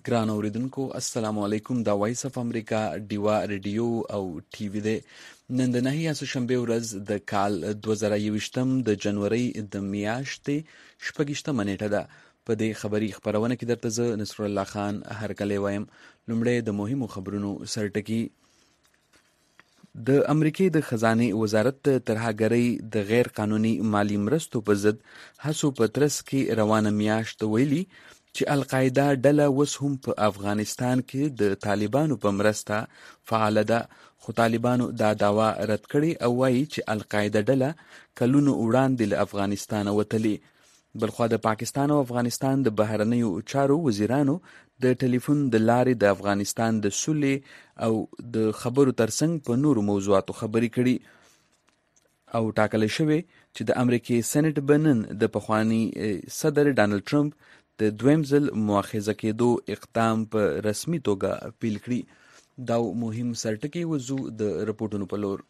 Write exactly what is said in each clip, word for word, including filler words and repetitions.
ګران اوریدونکو السلام علیکم. دا وایس اف امریکا ډیوا ریډیو او ټي وی دی. نن د نهه یا شنبه ورځ د کال دوه زره یوویشتم د جنوري د میاشتې شپږیشتمه نیټه ده. په دې خبري خبرونه کې درته زه نصر الله خان هرکلی وایم. لومړی د مهمو خبرونو سرټکی. د امریکای د خزانه وزارت د ترهګرۍ د غیر قانوني مالی مرستو په ضد هڅو په ترڅ کې روانه میاشت ویلي چې القاعده ډله اوس هم په افغانستان کې د طالبانو په مرسته فعال ده، خو طالبانو دا دعوا رد کړې او وایي چې القاعده ډله کلونو وړاندې له افغانستان وتلې. بلخوا د پاکستان او افغانستان د بهرنیو چارو وزیرانو د ټلیفون د لارې د افغانستان د سولې او د خبرو ترڅنګ په نورو موضوعاتو خبرې کړي او ټاکل شوی چې د امریکای سېنات بنن د پخوانی صدر ډانلډ ټرمپ د دویم ځل مؤاخذه کېدو اقدام په رسمي توګه پیل کړي. دا مهم سرټکی وضو د رپورټونو په لور.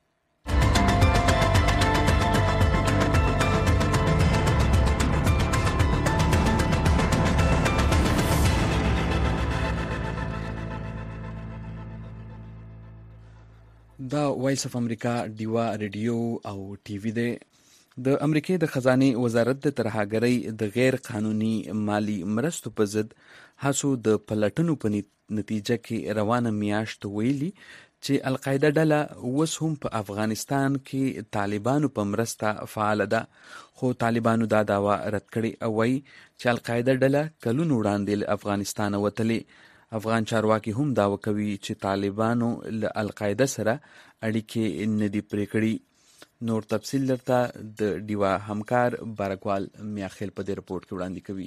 دا وایس اف امریکا ډیوا ریډیو او ټي وی دی. د امریکای د خزانه وزارت د ترهګرۍ د غیر قانوني مالی مرستو په ضد هڅو د پلټنو په نتیجه کې روانه میاشت ویلي چې القاعده ډله اوس هم په افغانستان کې طالبانو په مرسته فعال ده، خو طالبانو دا دعوا رد کړې او وایي چې القاعده ډله کلونو وړاندې له افغانستان وتلې. افغان چارواکي هم دعوا کوي چې طالبانو له القاعده سره اړیکې نه دي پرې کړې. نور تفصیل درته د ډیوا همکار بارکوال میاخیل په دې رپورټ کې وړاندې کوي.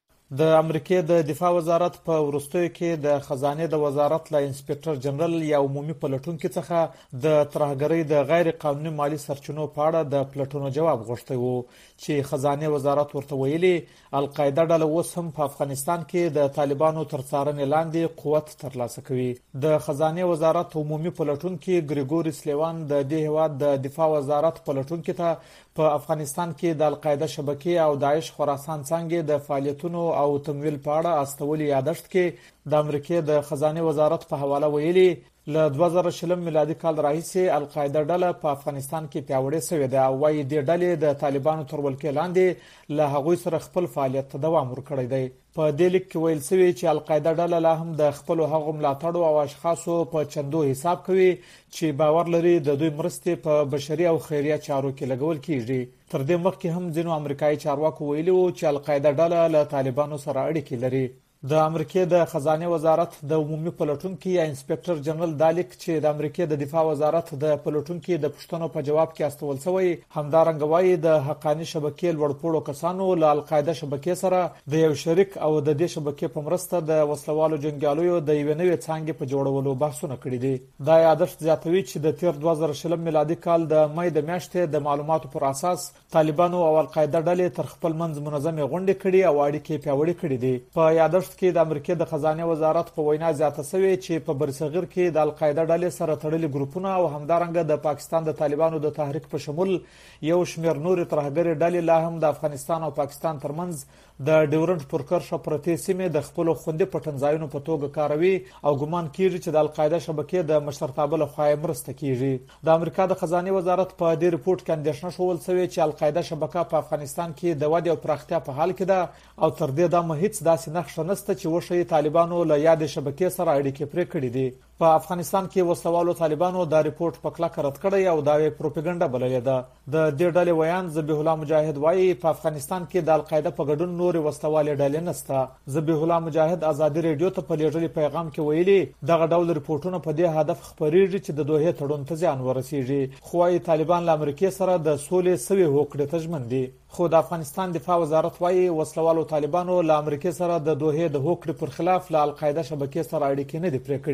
د امریکای د دفاع وزارت په وروستیو کې د خزانه د وزارت له انسپکټر جنرال یا عمومي پلټونکو څخه د ترهګرۍ د غیر قانوني مالی سرچینو په اړه د پلټونو جواب غوښتی وو چې خزانه وزارت ورته ویلي القاعده ډله اوس هم په افغانستان کې د طالبانو تر څارنې لاندې قوت ترلاسه کوي. د خزانه وزارت عمومي پلټونکو ګریګوري سلیوان د دې هیواد د دفاع وزارت پلټونکو ته په افغانستان کې د القاعده شبکې او داعش خراسان څنګه د فعالیتونو او تمویل په اړه استولي یادښت کې د امریکای د خزانه وزارت په حواله ویلي له دوه زره شلم میلادي کال راهیسې القاعده ډله په افغانستان کې پیاوړې شوې ده او وايي د ډلې د طالبانو تر ولکې لاندې له هغوی سره خپل فعالیت ته دوام ورکړی دی. په دې لیک کې ویل شوی چې القاعده ډله لا هم د خپل هغو ملاتړو او اشخاصو په چندو حساب کوي چې باور لري د دوی مرستې په بشري او خیریه چارو کې لګول کیږي. تر دې مخکې هم ځینو امریکایي چارواکو ویلي وو چې القاعده ډله له طالبانو سره اړیکې لري. د امریکای د خزانه وزارت د عمومي پلټونکو یا انسپکټر جنرال دالیک چې د امریکای د دفاع وزارت د پلټونکو د پښتنو په جواب کې استول شوی همدارنګ وایي د حقانی شبکې لوړپوړو کسانو له القاعده شبکې سره د یو شریک او د دې شبکې په مرسته د وسلوالو جنگیالیو د یو نوې څنګه په جوړولو بحثونه کړي دي. دا یادښت زیاتوي چې د تیر دوه زره شلم میلادي کال د مې د میاشتې د معلوماتو پر اساس طالبانو او القاعده ډلې تر خپل منځ منظمه غونډې کړي او اړیکې پیاوړې کړي دي. په یادښت کې د امریکای د خزانه وزارت په وینا زیاته شوی چې په برصغیر کې د القاعده ډلې سره تړلي ګروپونه او همدارنګه د پاکستان د طالبانو د تحریک په شمول یو شمېر نور ترهګر ډلې لا هم د افغانستان او پاکستان ترمنځ د ډیورنټ پر کرښه پرتې سیمې د خپل خوندې پټنځایونو په توګه کاروي او ګمان کیږي چې د القاعده شبکې د مشرتابه له خوا مرسته کیږي. د امریکا د خزانه وزارت په دې رپورت کې اندېښنه شول شوی چې القاعده شبکه په افغانستان کې د ودې او پراختیا په حال کې ده او تر دې دمه هیڅ داسې نقشه نشته چې وشي طالبانو له یاد شبکې سره اړیکې پرې کړې دي. په افغانستان کې وسلوالو طالبانو دا رپورت په کلکه رد کړی او دا پروپاګاندا بللې ده. د دې ډلې ویان ذبیح الله مجاهد وایي په افغانستان کې د القاعده په ګډون نور وسلوالې ډلې نشته. ذبیح الله مجاهد ازادي رادیو ته په لیږلي پیغام کې ویلي دغه ډول رپورټونه په دې هدف خبرېږي چې د دوه تړون ته ځان ورسیږي، خو وايي طالبان له امریکای سره د سولې سوي هوکړې ته ژمن دي. خو د افغانستان دفاع وزارت وايي وسلوالو طالبانو له امریکای سره د دوه د هوکړې پر خلاف له القاعده شبکې سره اړیکې نه دي پرې کړې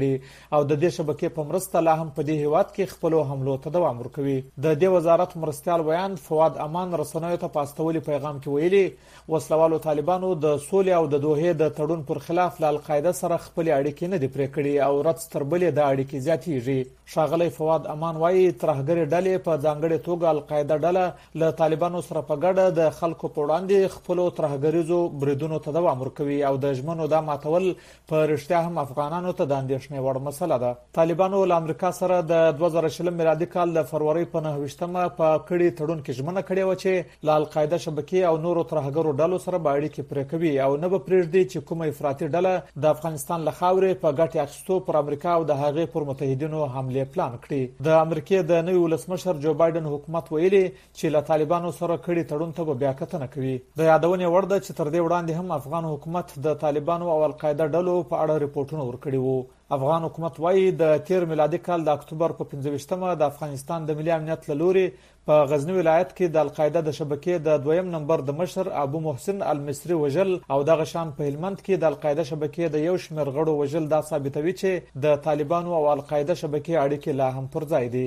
او د دې شبکې په مرسته لا هم په دې هیواد کې خپل حملو ته دوام ورکوي. د دې وزارت مرستيال ویان فواد امان رسنیو ته په استولي پیغام کې ویلي وسلوالو طالبانو د سولې او د دوحې د تړون پر خلاف له القاعده سره خپل اړیکې نه دي پرې کړې او رد ستربلې د اړیکې زیاتېږي. ښاغلی فواد امان وایي ترهګرې ډلې په ځانګړې توګه القاعده ډله له طالبانو سره په ګډه د خلکو په وړاندې خپل ترهګریزو بریدونو ته دوام ورکوي او د ژمنو د ماتول په رښتیا هم افغانانو ته د اندېښنې وړ مسله ده. طالبانو له امریکا سره د دوه زره شل میلادي کال د فروری په نهه ویشتمه په کړي تړون کې ژمنه کړې و چې له القاعده شبکې او نورو ترهګرو ډلو سره به اړیکې پرې کوي او نه به پرېږدي چې کومه افراطي ډله د افغانستان له خاورې په ګټې اخیستو پر امریکا او د هغې پر متحدینو حملې پلان کړي. د امریکا د نوي ولسمشر جو بایدن حکومت ویلي چې له طالبانو سره کړي تړون ته به بیا کتنه کوي. د یادونې وړ ده چې تر دې وړاندې هم افغان حکومت د طالبانو او القاعده ډلو په اړه ریپورتونه ورکړي وو. افغان حکومت وایي د تیر میلادي کال د اکتوبر په پنځه ویشتمه د افغانستان د ملي امنیت له لوري په غزنی ولایت کې د القاعده د شبکې د دویم نمبر د مشر ابو محسن المصری وژل او دغه شان په هلمند کې د القاعده شبکې د یو شمېر غړو وژل دا ثابتوي چې د طالبانو او القاعده شبکې اړیکې لا هم پر ځای دي.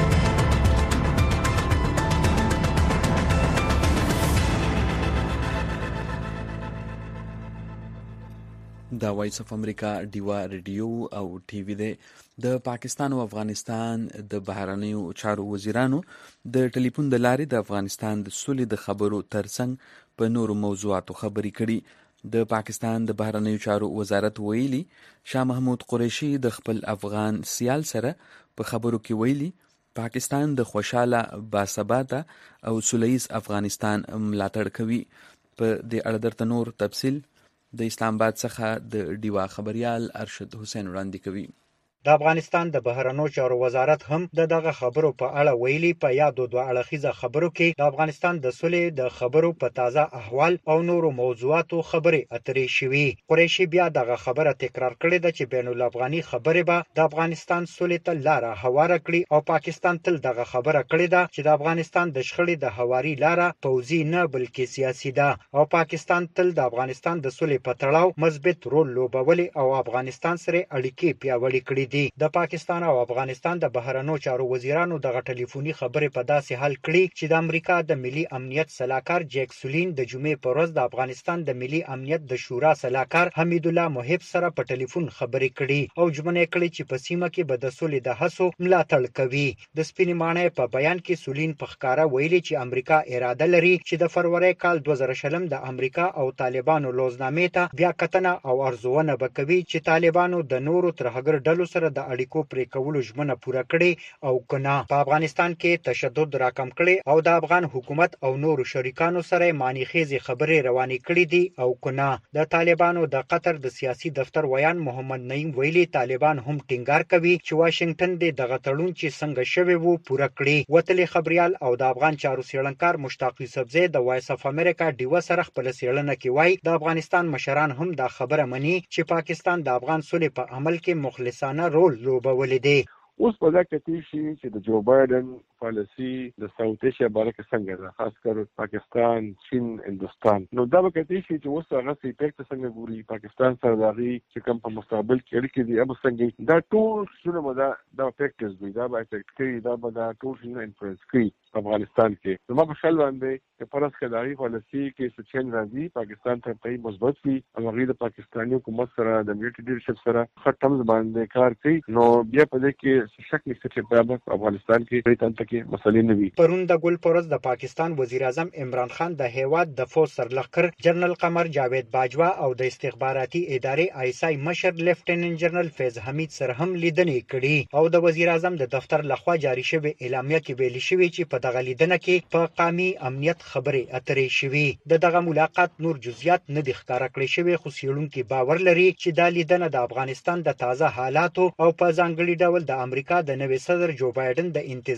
دا وایس اف امریکا ډیوا ریډیو او ټي وی دی. د پاکستان او افغانستان د بهرنیو چارو وزیرانو د ټلیفون د لارې د افغانستان د سولې د خبرو ترڅنګ په نورو موضوعاتو خبرې کړي. د پاکستان د بهرنیو چارو وزارت ویلي شاه محمود قریشي د خپل افغان سیال سره په خبرو کې ویلي پاکستان د خوشاله باثباته او سولیز افغانستان ملاتړ کوي. په دې اړه درته نور تفصیل د اسلام آباد څخه د ډیوا خبريال ارشد حسین وړاندې کوي. د افغانستان د بهرنیو چارو وزارت هم د دغه خبرو په اړه ویلي په یادو دوه اړخیزه خبرو کې د افغانستان د سولې د خبرو په تازه احوال او نورو موضوعاتو خبرې اترې شوي. قریشي بیا دغه خبره تکرار کړې ده چې بین الافغاني خبرې به د افغانستان سولې ته لاره هواره کړي او پاکستان تل دغه خبره کړې ده چې د افغانستان د شخړې د هواري لاره پوځي نه بلکې سیاسي ده او پاکستان تل د افغانستان د سولې په تړاو مثبت رول لوبولی او افغانستان سره اړیکې پیاوړې کړې دي. د پاکستان او افغانستان د بهرنیو چارو وزیرانو دغه ټلیفوني خبرې په داسې حال کړي چې د امریکا د ملي امنیت سلاکار جیک سولین د جمعې په ورځ د افغانستان د ملي امنیت د شورا سلاکار حمید الله محب سره په ټلیفون خبرې کړي او ژمنه کړې چې په سیمه کې به د سولې د هڅو ملاتړ کوي. د سپینې ماڼۍ په بیان کې سولین په ښکاره ویلي چې امریکا اراده لري چې د فروری کال دوه زره شلم د امریکا او طالبانو لوزنامې ته بیا کتنه او ارزونه وکوي چې طالبانو د نورو ترهګر ډلو سره د اړیکو پرې کولو ژمنه پوره کړي او کنه په افغانستان کې تشدد راکم کړي او د افغان حکومت او نورو شریکانو سره معنی خېزي خبرې روانې کړي دي او کنه. د طالبانو د قطر د سیاسي دفتر ویان محمد نعیم ویلي طالبان هم ټینګار کوي چې واشنگټن د دغه تړون چې څنګه شوی وو پوره کړي. وتلې خبريال او د افغان چارو څېړنکار مشتاق یوسفزی د وایس اف امریکا ډیوا سره خپل څېړنه کې وایي د افغانستان مشران هم دا خبره مني چې پاکستان د افغان سولې په عمل کې مخلصانه رول لوبولی دی. اوس په دا کې شي چې د جو بایدن پالیسی د ساوث ایشیا باره کې څنګه ده، خاص کر پاکستان، چین، هندوستان. نو دا به کې شي چې اوس هغه سي پېکټ څنګه ګوري پاکستان سره داغي چې کوم په مستقبل کې اړیکې دي ابو څنګه دا ټول څونه مدا دا فیکټرز دوی دا به افیکټ کوي، دا به دا ټول څه انفلوئنس کوي افغانستان کې. نو ما په خیال باندې چې پرس کې داغي پالیسی کې څه چینج راځي پاکستان ته په مثبت وي او هغه د پاکستاني حکومت سره د میټ لیډرشپ سره ختم باندې کار کوي. نو بیا په دې کې شک نشته چې په افغانستان کې هیڅ تنته کې مسلې نه وي. پرون د ګل پرز د پاکستان وزیر اعظم عمران خان د هیواد د فوج سرلښکر جنرال قمر جاوید باجوا او د استخباراتي ادارې آی اس آی مشر لیفټیننټ جنرال فیض حمید سره هم لیدنې کړي او د وزیر اعظم د دفتر لخوا جاری شوی اعلامیه کې ویل شوی چې په دغه لیدنه کې په قومي امنیت خبرې اترې شوي. د دغه ملاقات نور جزئیات نه دي ښکاره کړي شوی، خو څېړونکي باور لري چې دا لیدنه د افغانستان د تازه حالاتو او په ځانګړي ډول د امریکا د نوي صدر جو بایدن د انتظامی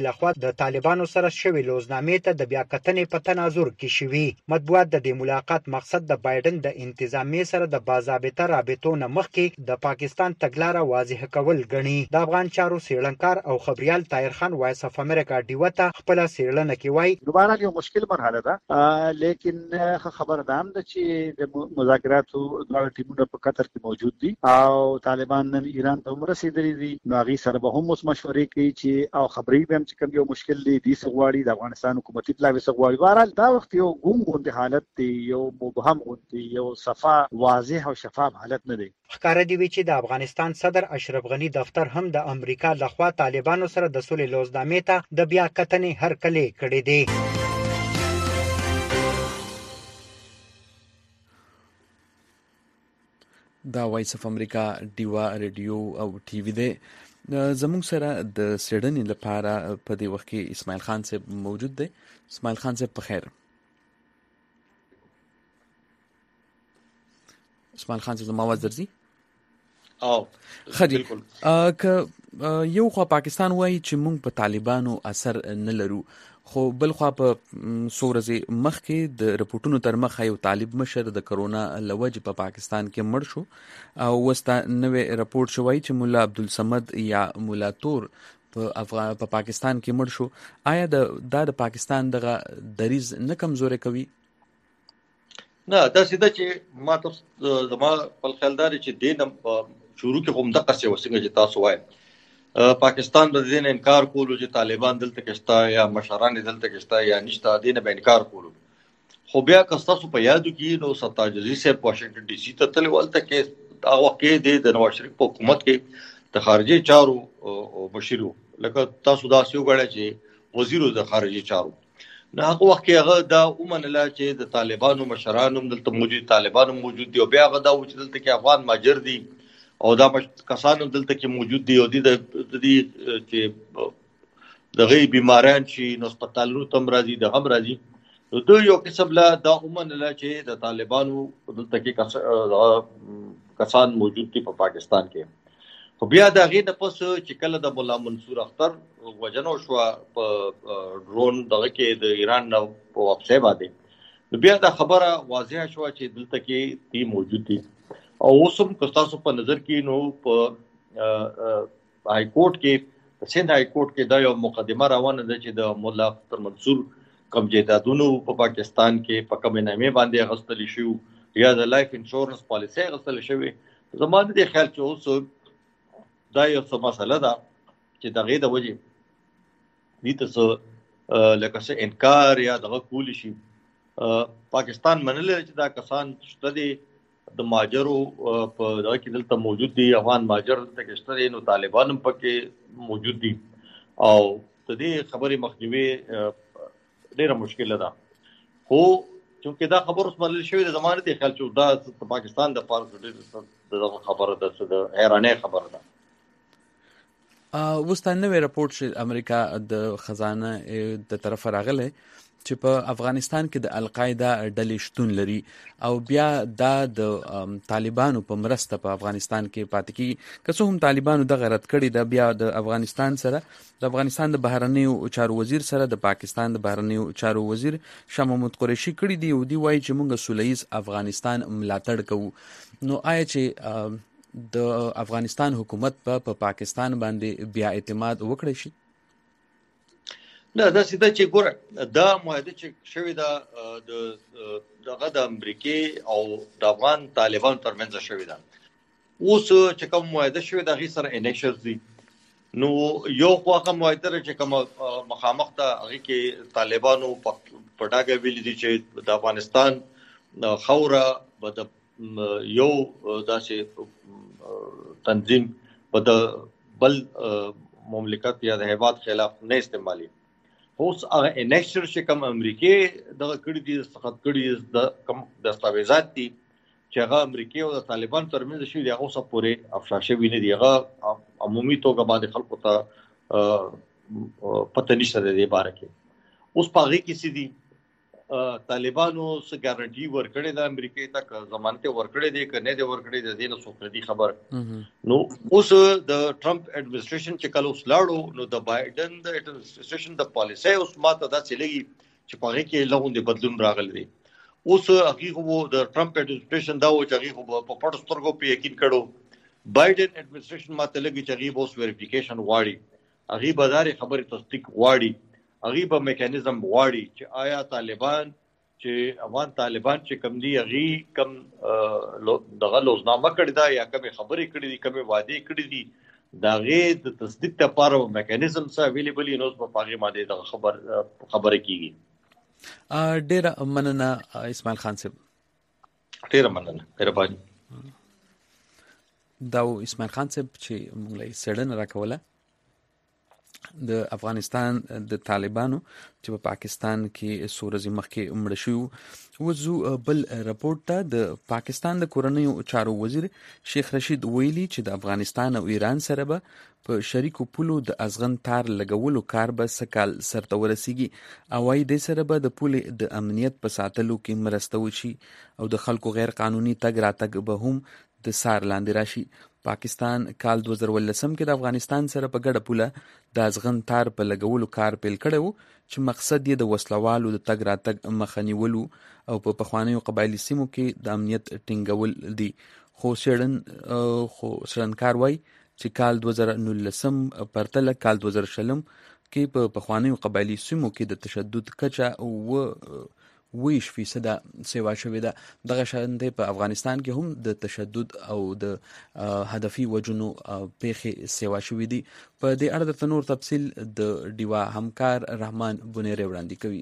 لخوا د طالبانو سره شوی لوزنامې ته د بیاکتنې په تناظر کې شوي. مطبوعات د دې ملاقات مقصد د بایدن د انتظامیې سره د باضابطه رابطو نه مخکې د پاکستان تګلاره واضح کول ګڼي. د افغان چارو څېړنکار او خبريال طاهر خان وایس اف امریکا ډیو ته خپل څېړنه کې وایي دوباره یو مشکل مرحله ده، لیکن خبر ده هم ده چې د مذاکراتو دغه ټیمونه په قطر کې موجود دي او طالبان نن ایران ته ورسېدلي دي. نو هغه سره به هم اوس مشورې کوي چې او خبري به هم چې کوم یو مشکل دی د سغواړي د افغانستان حکومتي پلاوي سغواړي. بهرحال دا وخت یو ګوم غوندي حالت دی، یو مبهم غوندي، یو صفا واضح او شفاف حالت نه دی. ښکاره دی چې د افغانستان صدر اشرف غنی دفتر هم د امریکا لخوا طالبانو سره د سولې لوزنامې ته د بیا کتنې هرکلی کړی دی. دا وایس اف امریکا ډیوا ریډیو او ټي وی دی. زموږ سره د سیډنی لپاره په دې وخت کې اسماعیل خان صاحب موجود دی. اسماعیل خان صاحب په خیر. اسماعیل خان صاحب زما आवाज درځي؟ او خدي که یو خو پاکستان وایي چې موږ په طالبانو اثر نه لرو، خو بل خو په سورزه مخ کې د رپورټونو تر مخ یو طالب مشر د کرونا لوجه په پاکستان کې مړ شو او وستا نوې رپورټ شوی چې مولا عبدالصمد یا مولا تور په افغان په پاکستان کې مړ شو. آیا د د پاکستان دغه دریز نه کمزوري کوي؟ نه، دا سیده چې ما ته زما په خیال دا چې دینم شروع کې هم دغه څه وسنګ چې تاسو وایي پاکستان به دین انکار کولو چې طالبان دلته کېستا یا مشران دلته کېستا یا نشته، دین به انکار کولو. خو بیا که تاسو په یادو کې نو ستاجزي صاحب واشنگټن ډي سي ته تللی ولته کې هغه وخت کې د نواز شریف په حکومت کې د خارجي چارو مشیر لکه تاسو دا سیو غواړئ چې وزیر د خارجي چارو نه هغه وخت کې هغه دا ومنله چې د طالبانو مشرانو دلته موجود طالبانو موجود دي او بیا هغه دا و چې دلته کې افغان ماجر دي او دا کسانو دلته کې موجود دي او د دې چې دغه بیماریان چې نو هسپتالونو تم راځي د هم راځي نو دوی یو قسم لا دا ومنله چې د طالبانو دلته کې کسان موجود دي په پاکستان کې. خو بیا دا غي د پس چې کله د مولا منصور اختر وجنو شو په ډرون دغه کې د ایران نو په واپسې باندې نو بیا دا خبره واضح شو چې دلته کې دي موجود دي او اوسم تاسو په نظر کې نو په هاي کورټ کې سند هاي کورټ کې دا یو مقدمه روانه ده چې د مولا اختر منصور کم جیدادونو په پاکستان کې په کومه نامې باندې غستل شو یا د لایف انشورنس پالیسي غستل شوی. زموږ د خیال چې اوس دا یو څه مسله ده چې دغه د وجه دې ته لکه څه انکار یا دغه کول شي. پاکستان منل چې دا کسان شته دي د ماجرو په دغه کې دلته موجود دي، افغان ماجر دلته کې شته دي، نو طالبان هم پکې موجود دي او د دې خبرې مخنیوي ډېره مشکله ده. خو چونکې دا خبر اوس منل شوې د زمانه دی خیال چې دا پاکستان د پاره ډېره خبره ده، د حیرانۍ خبره ده. اوس دا نوې رپورټ چې امریکا د خزانه د طرف راغله چې په افغانستان کې د القاعده ډلې شتون لري او بیا دا د طالبانو په مرسته په افغانستان کې پاتې کی که څه هم طالبانو د غرت کړي د بیا د افغانستان سره د افغانستان د بهرنیو چارو وزیر سره د پاکستان د بهرنیو چارو وزیر شاه محمود قریشي کړي دی او دی وایي چې موږ سولهییز افغانستان ملاتړ کوو. نو آیا چې د افغانستان حکومت په پا پاکستان باندې بیا اعتماد وکړي شي؟ نه، دا سیده چې ګوره دا معاهده چې شوې ده د دغه د امریکې او د افغان طالبانو ترمنځ شوې ده. اوس چې کوم معاهده شوې ده هغې سره انیکشنز دي. نو یو خو هغه معاهده چې کوم مخامخ ده هغې کې طالبانو په ډاګه ویلي دي چې د افغانستان خاوره به د یو داسې تنظیم به د بل مملکت یا د هیواد خلاف نه استعمالي. اوس هغه انیکشن چې کوم امریکې دغه کړي دي سخت کړي د کوم دستاویزات دي چې هغه امریکې او د طالبان ترمنځ شوي دي هغه اوسه پورې افشا شوي نه دي. هغه عمومي توګه باندې خلکو ته پته نشته د دې باره کې. اوس په هغې کې څه دي طالبانو څه ګارانټي ورکړې ده امریکای ته ضمانت ورکړې دي کنه دي ورکړې دي دینه څوک دي خبر نو اوس د ټرمپ اډمنسټریشن چې کله وسلاړو نو د بایدن د اډمنسټریشن د پالیسي اوس ماته دا چې لګي چې په هغه کې لغون دي بدلون راغلی دي اوس هغه وو د ټرمپ اډمنسټریشن دا و چې هغه په پټ سترګو په یقین کړو بایدن اډمنسټریشن ماته لګي چې هغه اوس ویریفیکیشن واړي هغه بازار خبره تصدیق واړي هغه به میکانیزم واړي چې آیا طالبان چې افغان طالبان چې کم دي هغه کم دغه لوزنامه کړی دا یا کوم خبرې کړې دي کوم وعده کړې دي دا غي د تصدیق لپاره میکانیزم څه اویلیبل نو په پاغي ماده د خبر خبره کیږي ډېر مننه اسماعیل خان صاحب ډېر مننه مهرباني دا اسماعیل خان صاحب چې موږ له سړن راکوله د افغانستان د طالبانو چې په پاکستان کې سورزي مخکې مړ شو وزو بل رپورت ته د پاکستان د کورنیو چارو وزیر شیخ رشید ویلي چې د افغانستان او ایران سره به په شریکو پولو د ازغن تار لګولو کار به سکال سرته ورسیږي او وايي د سره به د پولې د امنیت په ساتلو کې مرسته وشي او د خلکو غیر قانوني تګ راتګ به هم د سار لاندې راشي پاکستان کال دوه زره ولسم کې د افغانستان سره په ګډه پوله د ازغن تار په لګولو کار پیل کړی و چې مقصد یې د وسلوالو د تګ راتګ مخه نیولو او په پخوانیو قبایلي سیمو کې د امنیت ټینګول دي خو سړن خو سړنکار وایي چې کال دوه زره نولسم پرتله کال دوه زره شلم کې په پخوانیو قبایلي سیمو کې د تشدد کچه او ویش فیصده سیوا شوې ده دغه شان دی په افغانستان کې هم د تشدد او د هدفي وجنو پیښې سیوا شوې دي په دې اړه د نور تفصیل د ډیوا همکار رحمان بنيري وړاندې کوي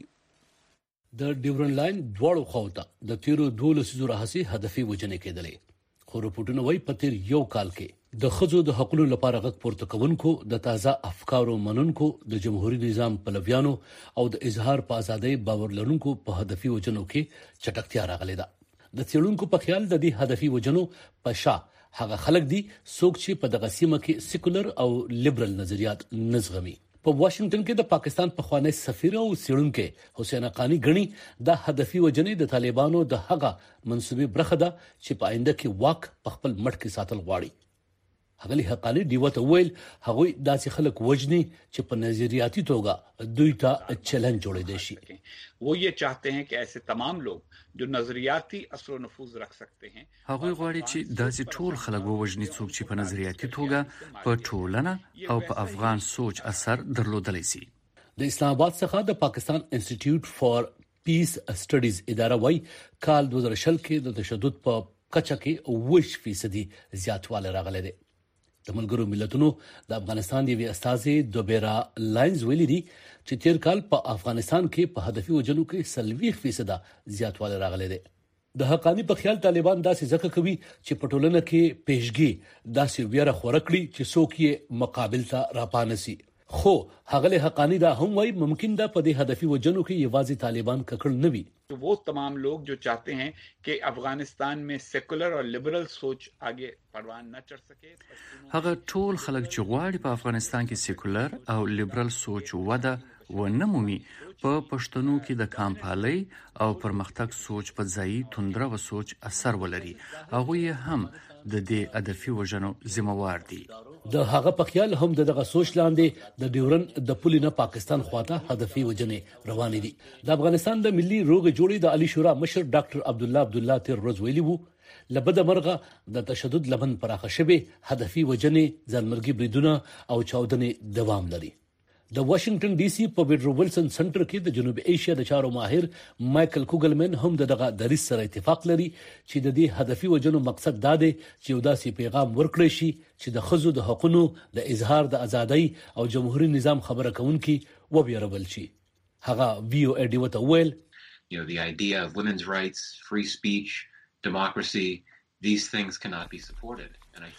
د ډیورن لاین دواړو خواته د تیرو دولس زره هسي هدفي وجنې کېدلې خو رپورټونه وايي په تیر یو کال کې د خځو د حقوقو لپاره غږ پورته کوونکو د تازه افکارو منونکو د جمهوریت نظام پلویانو او د اظهار په ازادۍ باور لرونکو په هدفي وجنو کې چټکتیا راغلې ده د څېړونکو په خیال د دې هدفي وجنو په شا هغه خلک دي څوک چې په دغه سیمه کې سیکولر او لیبرل نظریات نزغمي په واشنگټن کې د پاکستان پخوانی سفیر او څېړونکو حسین حقانی غني د هدفي وجنې د طالبانو د هغه منسوبي برخه ده چې په آینده کې واک په خپل مټ کې ساتل غواړي هغلی حقانی دیو ته ویل هغه داسې خلک وجني چې په نظریاتي توګه دوی ته چیلنج جوړې دي شي वो ये चाहते हैं कि ऐसे तमाम लोग जो नजरियाती असर व नफूज रख सकते हैं هغه غواړي چې داسې ټول خلک ووجني څوک چې په نظریاتي توګه په ټولنه او په افغان سوچ اثر درلودلی شي د اسلام آباد څخه د پاکستان انسټیټیوټ فار پیس سټډیز اداره وايي کال دوه زره شل کې د تشدد په کچه کې اوه فیصدي زیاتوالی راغلی دی د ملګرو ملتونو د افغانستان دی استازي دوبیرا لاینز ویلي دي چې تیر کال په افغانستان کې په هدفي وجنو کې سلويخ فیصد زیاتوالی راغلی دی د حقانی په خیال طالبان داسې ځکه کوي چې په ټولنه کې پیشګي داسې ویره خورکړي چې څوک یې مقابل ته راپانسي خو هغه حقانی دا هم وایي ممکن ده په دې هدفي وجنو کې یوازې طالبان ککړ نه وي तो वो तमाम लोग जो चाहते हैं कि अफगानिस्तान में सेकुलर और लिबरल सोच आगे परवान न चढ़ सके هغه ټول خلک چې غواړي په افغانستان کې سیکولر او لیبرل سوچ وده ونمومي په پښتنو کې د کامپالۍ او پرمختګ سوچ په ځای توندره و سوچ اثر ولري هغه هم د دې هدفي وجنو ذمہوار دي د هغه په خیال هم دغه سوچ لاندې د ډیورن د پولینه پاکستان خواته هدفي وجنې روان دي د افغانستان د ملي روغ جوړې د علي شورا مشر ډاکټر عبد الله عبد الله تیر روز ویلي وو لبد مرغه د تشدد لمن پراخه شوه هدفي وجنې ځانمرګي بریدونه او چاودنې دوام لري د واشنگټن ډي سي په ویډرو ویلسن سنټر کې د جنوب ایشیا د چارو ماهر مايكل کوګلمن هم دغه دریس سره اتفاق لري چې د دې هدفي وجنو مقصد دا دی چې یو داسې پیغام ورکړي شي چې د خزو د حقوقو د اظهار د ازادۍ او جمهوریت نظام خبره کوونکي وبېربل شي هغه وی او ای ډي وته ویل you know the idea of women's rights free speech democracy these things cannot be supported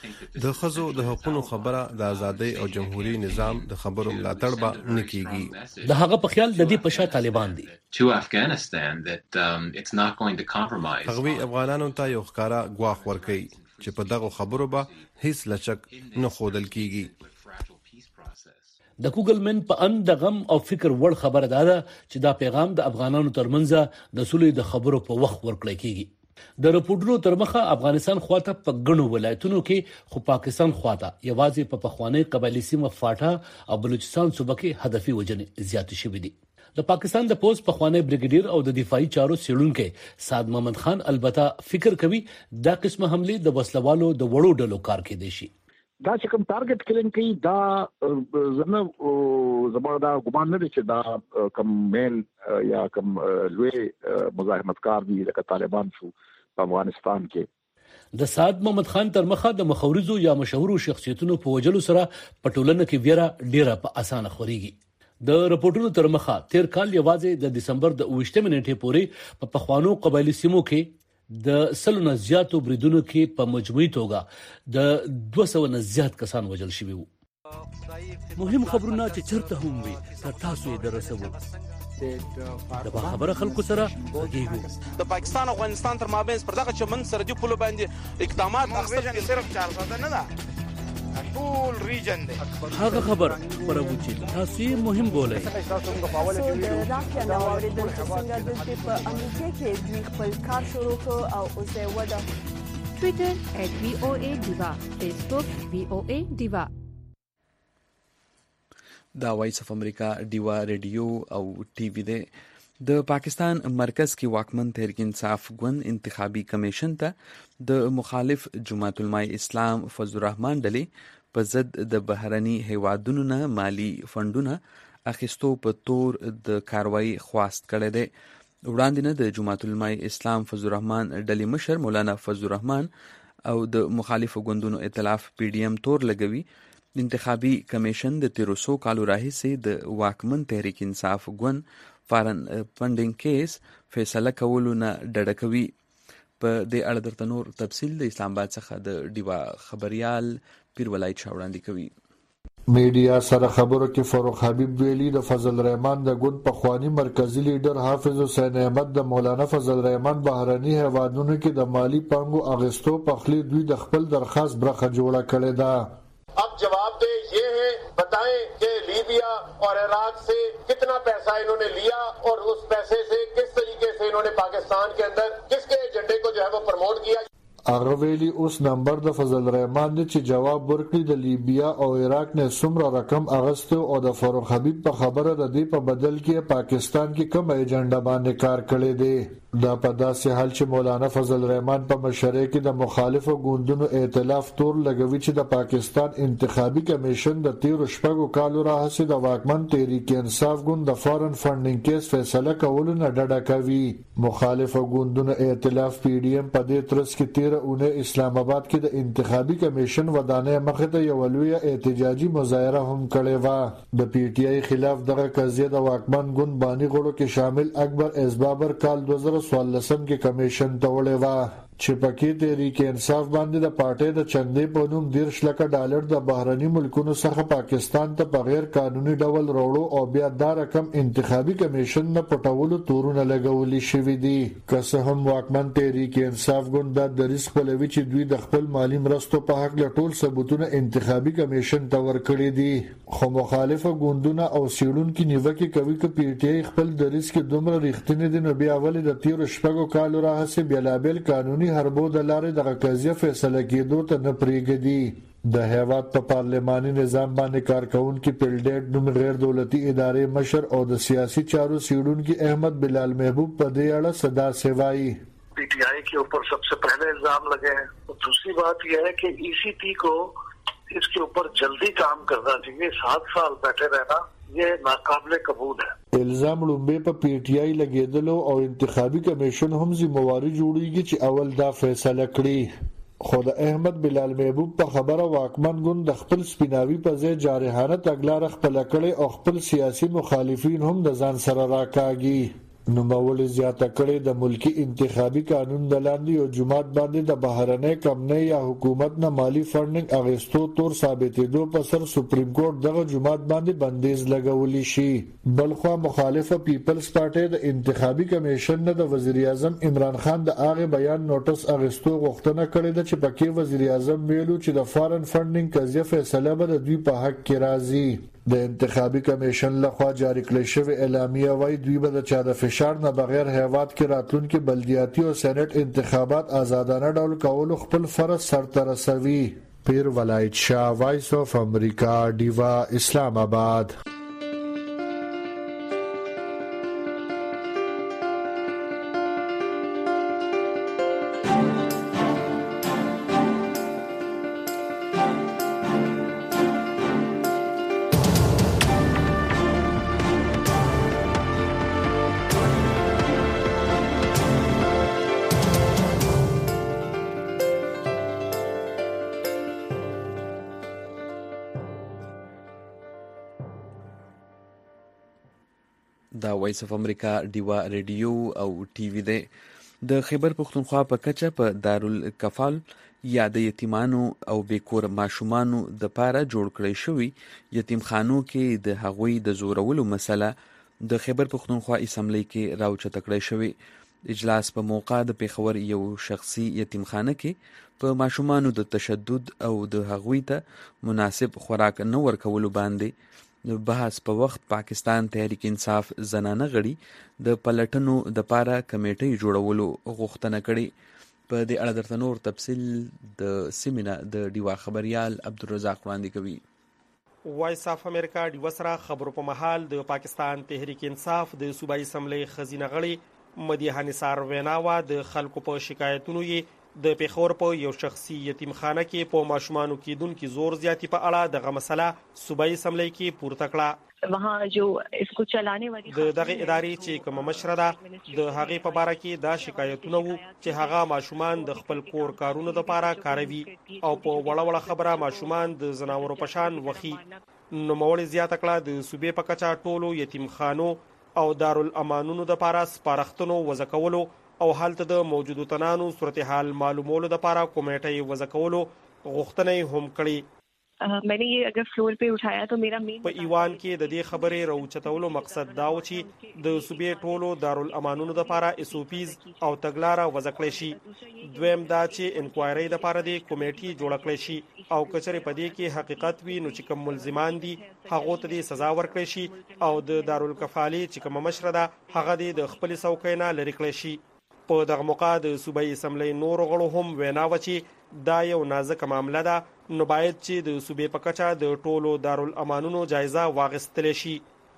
د خزو د حقوقو خبره د ازادۍ او جمهوریت نظام د خبرو ملاتړ به نه کیږي د هغه په خیال د دې په شا طالبان دي to Afghanistan that um, it's not going to compromise هغوی افغانانو ته یو ښکارا غواخ ورکړي چې په دغه خبرو به هیڅ لچک نه خودل کیږي د ګوګل من په ان د غم او فکر وړ خبره ده چې دا پیغام د افغانانو ترمنځ د سولې د خبرو په وخت ورکړی کیږي د رپورټونو ترمخه افغانستان خواته په غنو ولایتونو کې خو پاکستان خواته یوازې په پخوانی قبایلی سیمه فاټا او بلوچستان صوبه کې هدفي وجنې زیات شوې دي د پاکستان د پوسټ پخوانی بریګیډیر او د دفاعي چارو سیړونکو سعد محمد خان البته فکر کوي دا قسمه حمله د وسلوالو د وړو ډلو کار کې دي شي دا چې کوم ټارګټ کلین کوي دا زنه زموږ دا ګمان نه دي چې دا کوم مین یا کوم لوی مزاحمتکار دي لکه طالبان شو په افغانستان کې د سعد محمد خان تر مخه د مخاورزو یا مشهورو شخصیتونو په وجلو سره پټولنه کې ویرا ډیره په اسانه خوريږي د رپورټونو تر مخه تیر کال یوازې د دسمبر د اووه نیټې پورې په پخوانو قبایلی سیمو کې د سلونه زیاتو بریدونو کې په مجموعي توګه د دوه سوه نه زیات کسان وژل شوي وو مهم خبرونه چې چرته هم وي تر تاسو یې درسوو د خبره خلکو سره غږیږو د پاکستان او افغانستان تر مابین پر دغه چمن سرحدي پولو باندې اقدامات اخیستل صرف چار ساده نه ده ټول ریجن دی هغه خبر پرو چې تاسو یې مهم بولئ د راکیا نو اوریدل چې څنګه د په امریکا کې دوی خپل کار شروع کړ او اوس یې ودا ټوئیټر ات وی او ای دیوا فیسبوک وی او ای دیوا دا وایس اف امریکا دیوا ریډیو او ټي وي دی د پاکستان مرکز کې واکمن تحریک انصاف ګوند انتخابي کمیشن ته د مخالف جماعت العلماء اسلام فضل الرحمن ډلې په ضد د بهرني هیوادونو نه مالی فندونه اخیستو په تور د کاروایی خواست کړی دی وړاندې نه د جماعت العلماء اسلام فضل الرحمن ډلې مشر مولانا فضل الرحمن او د مخالفو ګوندونو ائتلاف پی ډی ایم تور لګوي انتخابي کمیشن د تیرو سو کالو راهیسې د واکمن تحریک انصاف ګوند فارن فندینګ کیس فیصله کولو نه ډډه کوي په دې اړه درته نور تفصیل د اسلام آباد څخه د ډیوا خبريال پیر ولایت شاوړاندې کوي میډیا سره خبرو کې فاروق حبیب ویلي د فضل الرحمن د ګوند په خواني مرکزی لیډر حافظ حسین احمد د مولانا فضل الرحمن بهرني هیوادونو کې د مالی پانګو اغستو په خلی دوی د خپل درخواست برخه جوړه کړې ده अब जवाब दे ये है बताएं कि लीबिया और इराक से कितना पैसा इन्होंने लिया और उस पैसे से किस तरीके से इन्होंने पाकिस्तान के अंदर किसके एजेंडे को जो है वो प्रमोट किया هغه ویلي اوس نمبر د فضل الرحمن دی چې جواب ورکړي د لیبیا او عراق نه څومره رقم اغستو او د فاروق حبیب په خبره د دې په بدل کې پاکستان کې کوم ایجنډا باندې کار کړی دی دا په داسې حال چې مولانا فضل الرحمن په مشرۍ کې د مخالفو ګوندونو ائتلاف تور لګوي چې د پاکستان انتخابي کمیشن د تیرو شپږو کالو راهیسې د واکمن تحریک انصاف ګوند د فارن فندینګ کیس فیصله کولو نه ډډه کوي مخالفو ګوندونو ائتلاف پی ډی ایم په دې ترڅ کې تیر اونه اسلام آباد کې د انتخابي کمیشن ودانې مخې ته یو لوی احتجاجي مظاهره هم کړې و د پی ټی آی خلاف دغه قضیه د واکمن ګوند بانی غړو کې شامل اکبر ازبابر کال دو هزار څوارلس کې کمیشن ته وړې و چې پکې تحریک انصاف باندې د پارټۍ د چندې په نوم دیرش لکه ډالر د بهرني ملکونو څخه پاکستان ته په غیر قانوني ډول وروړو او بیا دا رقم انتخابي کمیشن نه پټولو تورونه لګولي شوي دي که څه هم واکمن تحریک انصاف ګوند د دریس خپلوي چې دوی د خپل مالی مرستو په حق له ټول ثبوتونه انتخابي کمیشن ته ورکړي دي خو مخالفه ګوندونه او سیړونکو نیوکه کوي چې پی ټی آی خپل دریس کې دومره ریښتینی دي نو بیا ولې د تیرو شپږو کالو راهیسې بېلابېل قانوني هربو د لارې دغه قضیه فیصله کېدو ته نه پرېږدي د هیواد په پارلماني نظام باندې کارکونکي پیلډیټ نوم غیر دولتي ادارې مشر او د سیاسي چارو سیړونکي احمد بلال محبوب په دې اړه صدا سوای पी टी आई के ऊपर सबसे पहले इल्जाम लगे हैं और दूसरी बात यह है कि ई सी पी को इसके ऊपर जल्दी काम करना चाहिए सात साल बैठे रहना ये नाकाबिले कबूल है الزام لومبه په پی ټی آی لګیدلو او انتخابي کمیشن هم ذمہواری جوړیږي چې اول دا فیصله کړي خو د احمد بلال محبوب په خبره واکمن ګوند د خپل سپیناوي په ځای جارحانه تګلار خپل کړي او خپل سیاسي مخالفین هم د ځان سره راکاږي نو مول زیاته کړي د ملکی انتخابي قانون د لاندې او جماعت باندې د بهرنۍ کمپنۍ یا حکومت نه مالی فندینګ اغستو تور ثابتېدو په سر سپریم کورټ دغه جماعت باندې بندیز لګولی شي بلخو مخالفه پیپلز پارټي د انتخابي کمیشن نه د وزیر اعظم عمران خان د هغه بیان نوټس اغستو غوښتنه کړې ده چې پکې وزیر اعظم ویلو چې د فارن فندینګ قضیه فیصله به د دوی په حق کې راځي د انتخابي کمیشن لخوا جاری کړل شوی اعلامیه وايي دوی به د چا د فشار نه بغیر هیواد کې راتلونکي بلدیاتي او سېنات انتخابات آزادانه ډول کولو خپل فرض سرته رسوي. پیر ولایت شاه، وایس اف امریکا، ډیوا، اسلام آباد. دا وایس اف امریکا ډیوا ریډیو او ټي وی دی. د خیبر پښتونخوا په کچه په دارالکفال یا د یتیمانو او بیکور ماشومانو د پاره جوړ کړی شوی یتیمخانو کې د هغوی د زورولو مسله د خیبر پښتونخوا اسمبلی کې راوچته کړی شوی. اجلاس په موقع د پیښور یو شخصي یتیمخانه کې په ماشومانو د تشدد او د هغوی ته مناسب خوراک نه ورکولو باندې بحث په وخت پاکستان تحریک انصاف زنانه غړي د پلټنو د پاره کمیټې جوړولو غوښتنه کړې. په دې اړه درته نور تفصیل د سیمینه د ډیوا خبريال عبدالرزاق وړاندې کوي. وایس اف امریکا ډیوا سره خبرو په محل د پاکستان تحریک انصاف د صوبایي اسمبلی خزینه غړي مدیحه نثار ویناوه د خلکو په شکایتونو یې د پیښور په یو شخصي یتیمخانه کې په ماشومانو کېدونکي زور زیاتی په اړه دغه مسله صوبایي اسمبلی کې پورته کړه. وहाँ जो इसको चलाने वाली د دغه ادارې چې کومه مشره ده د هغې په باره کې دا شکایتونه وو چې هغه ماشومان د خپل کور کارونو لپاره کاروي او په وړه وړه خبره ماشومان د زناورو په شان وخی. نوموړې زیاته کړه د صوبې په کچه ټولو یتیمخانو او دارالامانونو لپاره سپارښتنو وضع کولو او هلته د موجودو تنانو صورتحال معلومولو لپاره کمیټې وضع کولو غوښتنې هم کړې. मैंने ये अगर फ्लोर पे उठाया तो मेरा मेन په ایوان کې د دې خبرې راوچتولو مقصد دا و چې د صوبې ټولو دارالامانونو لپاره اس او پیز او تګلاره وضع کړي شي. دویم دا چې انکوایري لپاره د کمیټې جوړ کړي شي او کچره په دې کې حقیقت وي نو چې کوم ملزمان دي هغه ته سزا ورکړي شي او د دارالکفالي چې کوم مشره ده هغه د خپل څوکۍ نه لري کړي شي. په دغه موقع د صوبایي اسمبلی نور غړو هم ویناوه چې دا یو نازک معامله ده نو باید چې د صوبې په کچه د ټولو دارالامانونو جایزه واغستل شي.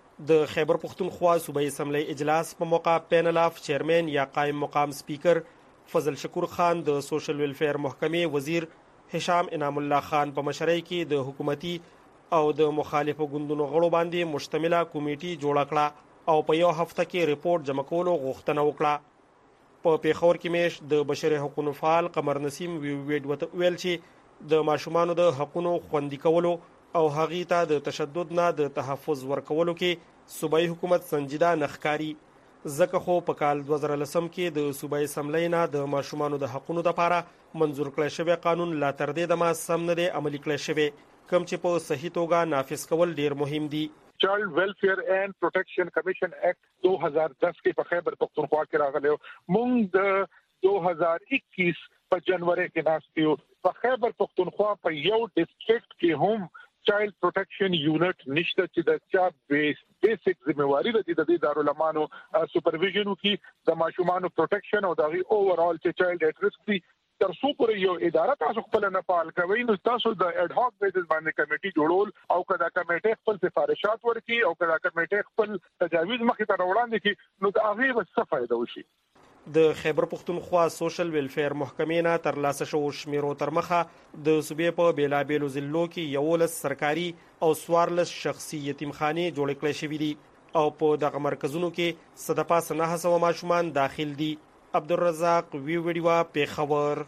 د خیبر پښتونخوا صوبایي اسمبلی اجلاس په موقع پینل اف چیرمن یا قائم مقام سپیکر فضل شکور خان د سوشل ویلفیر محکمې وزیر هشام انعام الله خان په مشرۍ کې د حکومتي او د مخالفو ګوندونو غړو باندې مشتمله کمیټې جوړه کړه او په یو هفته کې ریپورت جمع کولو غوښتنه وکړه. په پیښور کې میش د بشري حقوقو فعال قمر نسیم ویډ ویل چې د ماشومانو د حقوقو خوندي کولو او هغه ته د تشدد نه د تحفظ ورکولو کې صوبایي حکومت سنجیده نخکاری. ځکه خو په کال دوه زره لسم کې د صوبایي اسمبلی نه د ماشومانو د حقوقو لپاره منظور کړی شوی قانون لا تر دې دمه سم نه دی عملي کړی شوی کوم چې په صحیح توګه نافذ کول ډیر مهم دي. چایلډ ویلفیر اینڈ پروټیکشن کمیشن ایکٹ دو ہزار دس کې په خیبر پښتونخوا کې راغلی. مونږ د دو ہزار اکیس په جنوري کې ناستیو. په خیبر پښتونخوا په یو ډیسټریکټ کې هم چایلډ پروټیکشن یونټ نشته چې د چا بیس بیسیک ذمہواری د دې دارالامانو سپرویژن کې د ماشومانو پروټیکشن او د اوورال چې چایلډ اټ ریسک دي تر څو پورې یو اداره تاسو خپل نه فعال کوي نو تاسو د اډ هاک بیسز باندې کمیټي جوړول او کدا کمیټه خپل سفارشات ورکړي او کدا کمیټه خپل تجاویز مخې ته وړاندې کړي نو دا هغه به څه فائدہ وشي. د خیبر پښتونخوا سوشل ویلفیر محکمې نه تر لاسه شو شمیرو تر مخه د صوبې په بیلابیلو ضلعو کې یولس سرکاري او څوارلس شخصي یتیمخانې جوړ کړل شوې دي او په دغه مرکزونو کې صدپا سنه سو ماشومان داخل دي. عبدالرزاق وی ویډیو پیښور.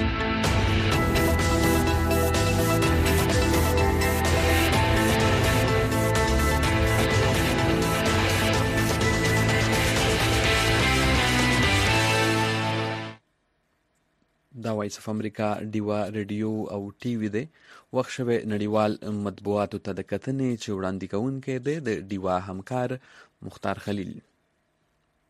دا وایس اف امریکا ډیوا ریډیو او ټي وی دی. وخت شوه نړیوال مطبوعاتو ته د کتنې چې وړاندې کوونکی دی د ډیوا همکار مختار خلیل.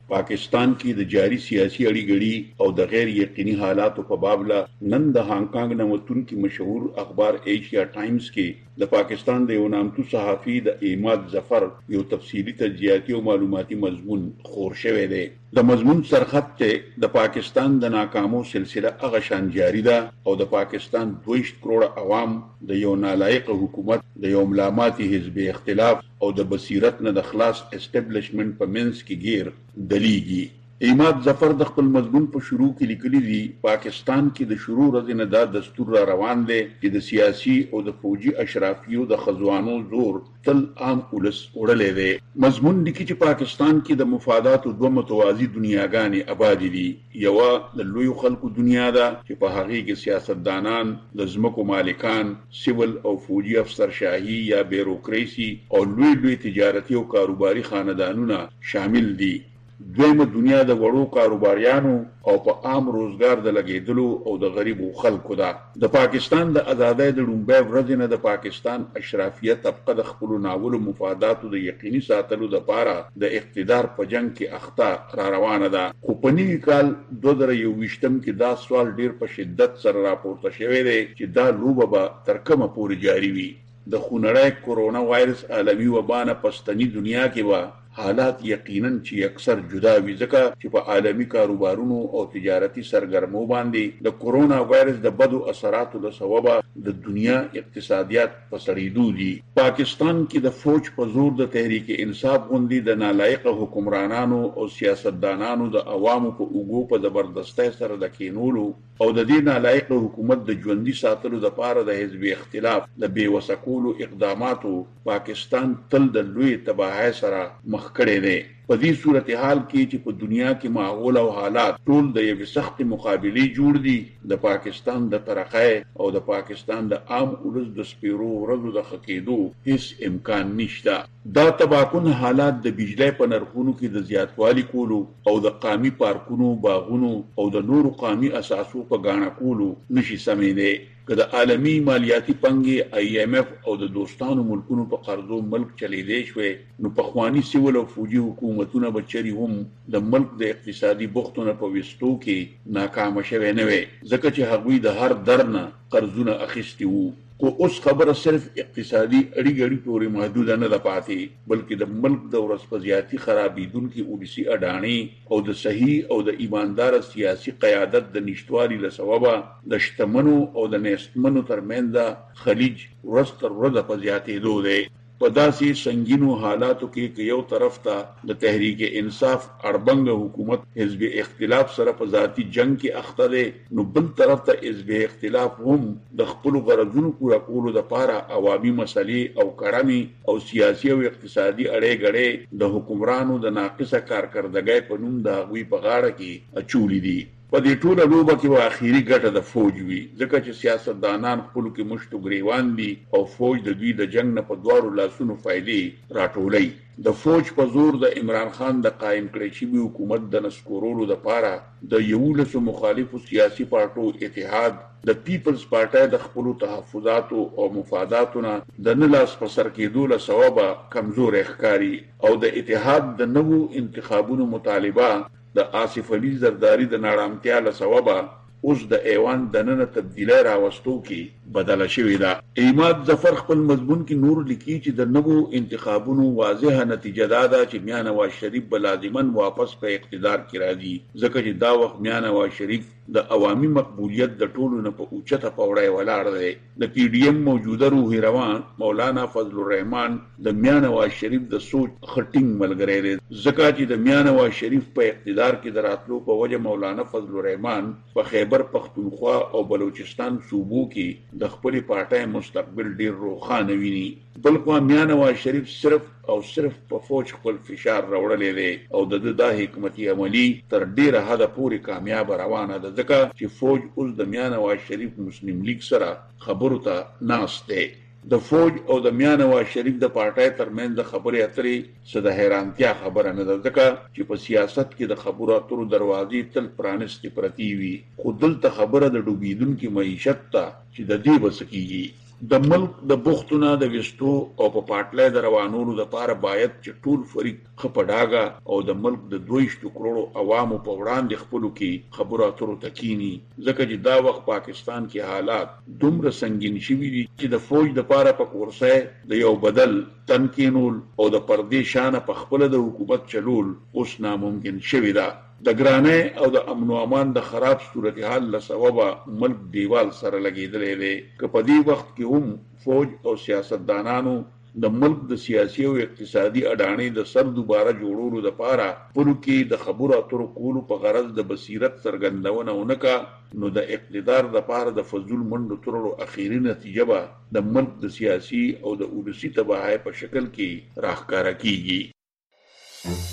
پاکستان کې د جاری سیاسي اړیګړي او د غیر یقیني حالاتو په بابله نن د هانګ کانګ نوتون کې مشهور اخبار ایشیا ټایمز کې د پاکستان د یو نامتو صحافي د ایماد ظفر یو تفصیلی تجزیاتی او معلوماتي مضمون خور شوی دی. د مضمون سرخط ته د پاکستان د ناکامو سلسله هغه شان جاری ده او د پاکستان دویشت کروڑه عوام د یو نالایق حکومت د یو ملاماتي حزب اختلاف او د بصیرت نه د خلاص اسټابلیشمنت په منځ کې گیر دلیږي. ایماد ظفر د خپل مضمون په شروع کې لیکلي دي پاکستان کې د شروع ورځې نه دا دستور را روان دی چې د سیاسي او د فوجي اشرافیو د خزوانو زور تل عام ولس وړلې دی. مضمون لیکي چې پاکستان کې د مفاداتو دوه متوازی دنیاګانې آبادې دي. یوه د لویو خلکو دنیا ده چې په هغې کې سیاستدانان، د ځمکو مالکان، سیول او فوجي افسرشاهي یا بیروکریسي او لوی لوی تجارتي او کاروباري خاندانونه شامل دي. دویمه دنیا د وړو کاروباریانو او په عام روزګار د لګیدلو او د غریبو خلکو ده. د پاکستان د ازادۍ د لومړۍ ورځې نه د پاکستان اشرافیه طبقه د خپلو ناولو مفاداتو د یقیني ساتلو دپاره د اقتدار په جنګ کې اخته را روانه ده. خو په نوي کال دوه زره یو ویشتم کې دا سوال ډیر په شدت سره راپورته شوی دی چې دا لوبه به تر کومه پورې جاري وي. د خونړی کورونا وایرس عالمي وبا نه پستنی دنیا کې به حالات یقینا چې اکثر جدا وي ځکه چې په عالمي کاروبارونو او تجارتي سرګرمو باندې د کورونا وایرس د بدو اثراتو له سببه د دنیا اقتصادیات په سړېدو دي. پاکستان کې د فوج په زور د تحریک انصاف غوندي د نالایق حکمرانانو او سیاستدانانو د عوامو په اوږو په زبردستۍ سره د کینولو او د دې نالایق حکومت د ژوندي ساتلو لپاره د حزب اختلاف د بېوسه کولو اقداماتو پاکستان تل د لوی تباهۍ سره مخ کړی دی. په دې صورتحال کې چې په دنیا کې ماحول او حالات ټول د یوې سختې مقابلې جوړ دي، د پاکستان د ترقۍ او د پاکستان د عام ولس د سپیرو ورځو د ښه کېدو هیڅ امکان نشته. دا تباکن حالات د بجلی په نرخونو کې د زیاتوالي کولو او د قامي پارکونو، باغونو او د نورو قامي اساسو په ګاڼه کولو نشي سمیدی. که د عالمي مالیاتي پنګې آی ایم ایف او د دوستانو ملکونو په قرضو ملک چلیدی شوی نو پخواني سیول او فوجي حکومتونه به چری هم د ملک د اقتصادي بوختونه په ویستو کې ناکامه شوی نه وي ځکه چې هغوی د هر در نه قرضونه اخیستي وو. خو اوس خبره صرف اقتصادي اړیګړي پورې محدوده نه ده پاتې بلکې د ملک د ورځپه خرابېدونکي ولسي اډانې او د صحیح او د ایمانداره سیاسي قیادت د نشتوالي له سببه د شتمنو او د نیستمنو ترمنځ خلیج ورځ تر ورځه په زیاتېدو دی. په داسې سنګینو حالاتو کې که یو طرف ته د تحریک انصاف اړبنګ حکومت حزب اختلاف سره په ذاتي جنگ کې اخته دی نو بل طرف ته حزب اختلاف هم د خپلو غرضونو پوره کولو دپاره عوامي مسلې او کړنې او سیاسي او اقتصادي اړې ګړې د حکمرانو د ناقصه کارکردګۍ په نوم د هغوی په غاړه کې اچولي دي. په دې ټوله لوبه کې به اخري ګټه د فوج وي ځکه چې سیاستدانان خپلو کې مشتو ګریوان دي او فوج د دوی د جنگ نه په دواړو لاسونو فایدې راټولوي. د فوج په زور د عمران خان د قایم کړی شوي حکومت د نسکورولو دپاره د یولسو مخالفو سیاسي پارټو اتحاد د پیپلز پارټۍ د خپلو تحفظاتو او مفاداتو نه د نه لاس په سر کېدو له سببه کمزوری ښکاري او د اتحاد د نوو انتخابونو مطالبه د آصف علي زرداري د ناړامتیا له سببه اوس د ایوان دننه تبدیلی راوستو کې بدله شوې ده. عماد ظفر خپل مضمون کې نور لیکي چې د نوو انتخابونو واضحه نتیجه دا ده چې میا نواز شریف به لازما واپس په اقتدار کې راځي ځکه چې دا وخت میا نواز شریف د عوامي مقبولیت د ټولو نه په اوچته پوړی ولاړ دی. د پی ډي ایم موجوده روحي روان مولانا فضل الرحمان د میا نواز شریف د سوچ خټینګ ملګری دی ځکه چې د میا نواز شریف په اقتدار کې د راتلو په وجه مولانا فضل الرحمان په خیبر پختونخوا او بلوچستان صوبو کې د خپلې پارټۍ مستقبل ډیر روښانه ویني. بل خوا میا نواز شریف صرف او صرف په فوج خپل فشار راوړلی دی او د ده دا حکمتي عملي تر ډیره حده پورې کامیابه روانه ده ځکه چې فوج اوس د میا نواز شریف مسلم لیگ سره خبرو ته ناست دی. د فوج او د میا نواز شریف د پارټۍ ترمنځ د خبرې اترې څه د حیرانتیا خبره نه ده ځکه چې په سیاست کې د خبرو اترو دروازې تل پرانستې پرتې وي خو دلته خبره د ډوبېدونکي معیشت ته چې د دې به څه کېږي. د ملک د بوختونه د وستو او په پټلې د روانولو لپاره باید چې ټول فریق خپډاګه او د ملک د دویشت کروڑو عوامو په وړاندې خپلو کې خبرو اترو تکینی ځکه چې دا وخت پاکستان کې حالات دومره سنگین شوي دي چې د فوج د لپاره په کورسه د یو بدل تنکینول او د پردې شانه په خپل د حکومت چلول اوس ناممکن شوی دا د ګرانه او د امن او امان د خراب صورتحال له سببه ملک دیوال سره لګیدلې دی که په دې وخت کې هم فوج او سیاستدانانو د ملک د سیاسي او اقتصادي اډانې د سر دوباره جوړولو لپاره پرو کې د خبرو اترو کولو په غرض د بصیرت څرګندونه ونکا نو د اقتدار لپاره د فضل منډو ترلو اخیری نتیجه به د ملک د سیاسي او د ولسی تباہی په شکل کې راښکاره کیږي.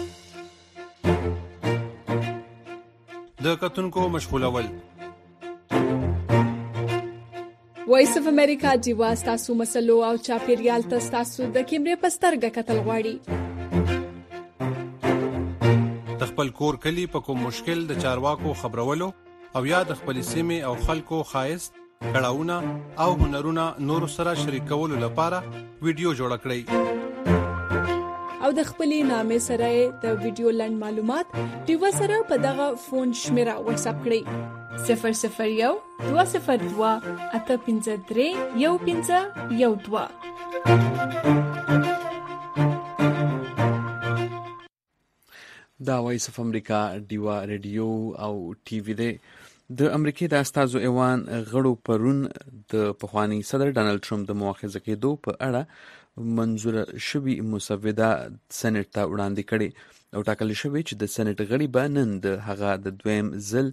د کتونکو مشغولول وایس اف امریکا دیوا ستاسو مسلو او چاپیریال ته ستاسو د کیمرې پسترګه کتل غواړي. د خپل کور کلی په کوم مشکل د چارواکو خبرولو او یا د خپل سیمه او خلکو خایست کړهونه او هنرونه نور سره شریکولو لپاره ویډیو جوړ کړئ او د خپلې نامې سره د ویډیو لنډ معلومات دیوا سره په دغه فون شمیره واتس اپ کړئ صفر صفر یو دوه صفر دوه اته پنځه درې یو پنځه یو دوه. دا وایس اف امریکا دیوا ریډیو او ټي وي دی. د امریکای د استازو ایوان غړو پرون د پخوانی صدر ډانلډ ټرمپ د مؤاخذه کېدو په اړه منظور شوی مسوده سېنات ته وړاندې کړي او ټاکل شوی چې د سېنات غړي به نن د هغه د دویم ځل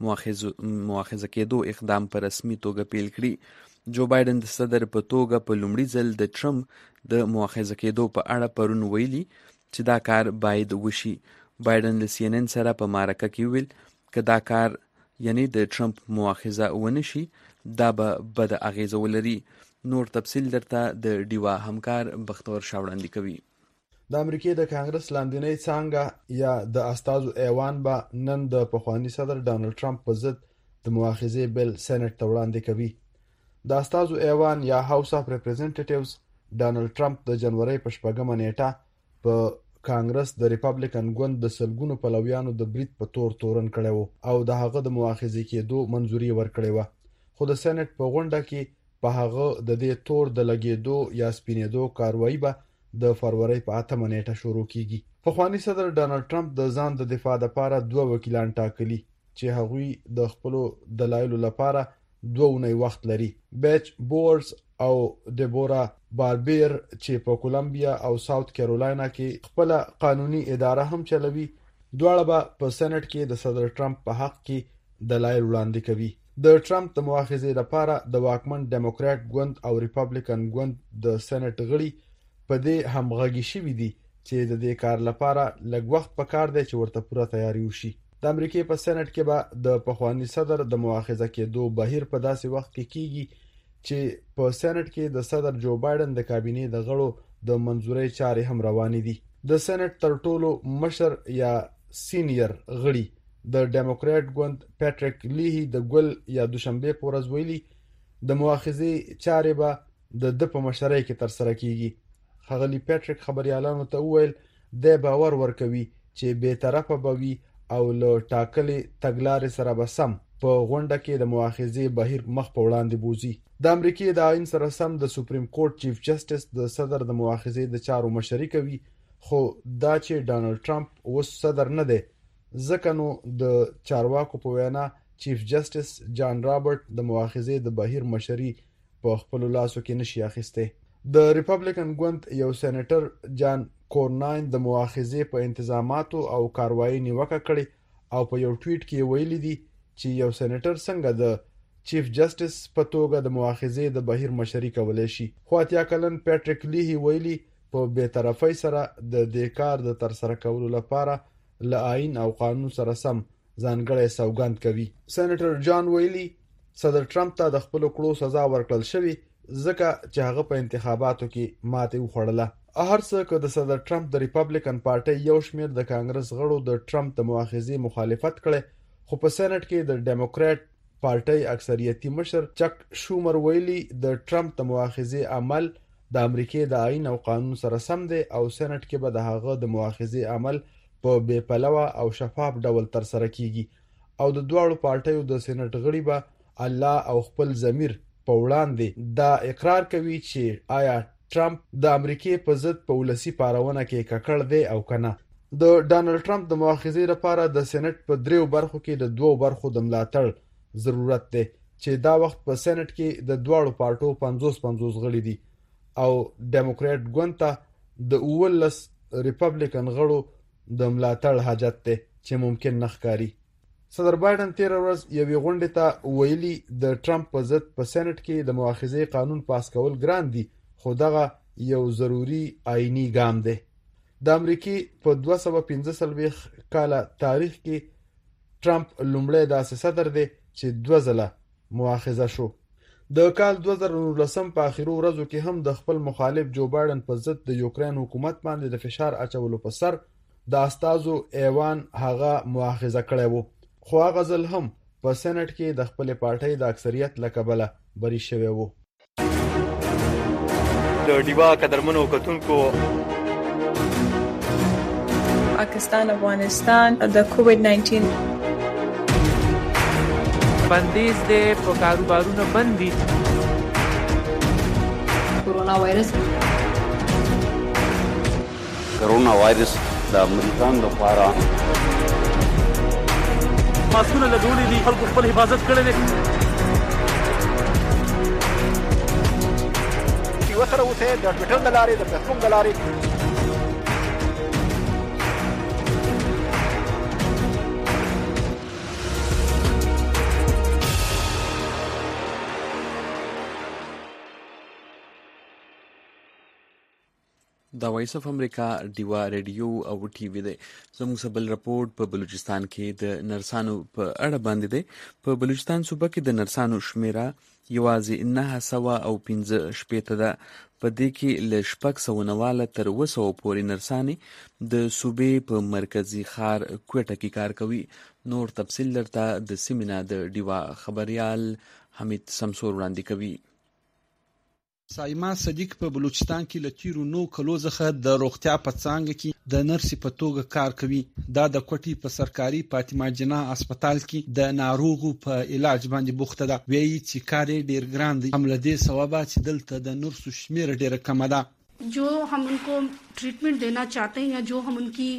مؤاخذه کېدو اقدام په رسمي توګه پیل کړي. جو بایدن د صدر په توګه په لومړي ځل د ټرمپ د مؤاخذه کېدو په اړه پرون ویلي چې دا کار باید وشي. بایدن له سی ان ان سره په معرکه کې ویل که دا کار یعنی د ټرمپ مؤاخذه ونشي دا به بد اغیزه ولري. نور تفصیل درته د ډیوا همکار بختور شاوړاندې کوي. د امریکای د کانګرس لاندنۍ څانګه یا د استازو ایوان به نن د پخوانی صدر ډانلډ ټرمپ په ضد د مؤاخذې بل سېنات ته وړاندې کوي. د استازو ایوان یا هاوس اف ریپرزنټیټیوز ډانلډ ټرمپ د جنوري په شپږمه نیټه په کانګرس د ریپابلیکن ګوند د سلګونو پلویانو د بریټ په تور تورن کړي وو او د هغه د مؤاخذې کېدو منځوري ورکړي و. خو د سېنات په غونډه کې په هغه د دې تور د لګېدو یا سپینېدو کاروایی به د فروری په اتمه نیټه شروع کیږي. پخوانی صدر ډانلډ ټرمپ د ځان د دفاع لپاره دوه وکیلان ټاکلي چې هغوی د خپل دلایلو لپاره دوه اونۍ وخت لري. بیچ بورز او ډیبورا باربیر چې په کولمبیا او ساوث کیرولاینا کې خپل قانوني اداره هم چلوي دواړه به په سېنات کې د صدر ټرمپ په حق کې دلایل وړاندې کوي. د ټرمپ د مؤاخذې لپاره د واکمن ډیموکرات ګوند او ریپابلیکن ګوند د سېنات غړي په دې همغږي شوي دي چې د دې کار لپاره لږ وخت پکار دی چې ورته پوره تیاری وشي. د امریکای په سېنات کې به د پخوانی صدر د مؤاخذه کېدو بهیر په داسې وخت کې کیږي چې په سېنات کې د صدر جو بایدن د کابینې د غړو د منځوري چارې هم روانې دي. د سېنات تر ټولو مشر یا سینیئر غړي د ډیموکرات ګوند پیټریک لیهی د ګل یا دوشنبه په ورځ ویلي د مؤاخذې چارې به د د په مشرۍ کې تر سره کیږي. ښاغلي پیټریک خبريالانو ته وویل د باور ورکوي چې به طرفه بوي او له ټاکلې تګلارې سره به سم په غونډه کې د مؤاخذې بهیر مخ په وړاندې بوزي. د امریکای د آئین سره سم د سپریم کورټ چیف جسټس د صدر د مؤاخذې د چارو مشري کوي خو دا چې ډانلډ ټرمپ اوس صدر نه دی ځکه نو د چارواکو په وینا چیف جسټس جان رابرټ د مؤاخذې د بهیر مشري په خپل لاسو کې نشي اخیسته. د ریپابلیکن ګوند یو سېنیټر جان کورناین د مؤاخذې په انتظاماتو او کاروایی نیوکه کړې او په یو ټویټ کې ویلي دي چې یو سېنیټر څنګه د چیف جسټس په توګه د مؤاخذې د بهیر مشري کولای شي. خو اتیا کلن پیټریک لیهی ویلي په بے طرفۍ سره د دې کار د تر سره کولو لپاره له آئین او قانون سره سم ځانګړی سوګند کوي. سېنیټر جان ویلي صدر ټرمپ ته د خپل کړو سزا ورکړل شوی ځکه چې هغه په انتخاباتو کې ماته وخوړله. هر څه که د صدر ټرمپ د ریپابلیکن پارټي یو شمیر د کانګرس غړو د ټرمپ د مؤاخذې مخالفت کړي خو په سېنات کې د ډیموکرات پارټۍ اکثریتي مشر چک شومر ویلي د ټرمپ د مؤاخذې عمل د امریکې د آئین او قانون سره سم دی او سېنات کې به د هغه د مؤاخذې عمل په بې پلوه او شفاف ډول ترسره کیږي او د دواړو پارټیو د سېنات غړي به الله او خپل ضمیر په وړاندې دا اقرار کوي چې آیا ټرمپ د امریکې په ضد په ولسي پارونه کې ککړ دی او کنه. د ډانلډ ټرمپ د مؤاخذې لپاره د سېنات په دریو برخو کې د دوو برخو د ملاتړ ضرورت دی چې دا وخت په سېنات کې د دواړو پارټو پنځوس پنځوس غړي دي او ډیموکرات ګوند ته د اوولس ریپبلیکن غړو د ملاتړ حاجت دی چې ممکن نه ښکاري. صدر بایدن تیر ورځ یوې غونډې ته ویلي د ټرمپ په ضد په سېنات کې د مؤاخذې قانون پاس کول ګران دي خو دغه یو ضروري آئینی ګام دی. د امریکې په دوه سوه پنځه څلوېښت کاله تاریخ کې ټرمپ لومړی داسې صدر دی چې دوه ځله مؤاخذه شو. د کال دوه زره نولسم په اخرو ورځو کې هم د خپل مخالف جو بایدن په ضد د یوکرین حکومت باندې د فشار اچولو په سر د استازو ایوان هغه مؤاخذه کړی وو خو هغه ځل هم په سېنات کې د خپل پارټۍ د اکثریت له کبله بری شوی وو. د ډیوا قدرمنو کتونکو پاکستان افغانستان د کووډ نایټین بندیز د په کاروبارونو بندي کورونا وایرس کورونا وایرس د امریکان لپاره ماسکونه لګولې دي خلکو خپل حفاظت کړی دی. یو سره اوسئ د ټویټر د لارې د فیسبوک د لارې دا وایس اف امریکا ډیوا ریډیو او ټي وی دی. زموږ سبل رپورټ په بلوچستان کې د نرسانو په اړه باندې دی. په بلوچستان صوبه کې د نرسانو شمیره یوازې نه سوه او پنځه شپېته ده. په دې کې له شپږ سوه نواله تر اوه سوه پورې نرسانې د صوبې په مرکزي ښار کوټه کې کار کوي. نور تفصیل درته د سیمې نه د ډیوا خبریال حمید سمسور وړاندې کوي. سایما صدیق په بلوچستان کې له تیرو نو کلو څخه د روغتیا په څانګه کې د نرسې په توګه کار کوي. دا د کوټې په سرکاري فاطمه جناح هسپتال کې د ناروغو په علاج باندې بوخته ده. وایي چې کار یې ډیر ګران دی. هم له دې سببه چې دلته د نرسو شمیره ډیره کمه ده. जो हम उनको ट्रीटमेंट देना चाहते हैं या जो हम उनकी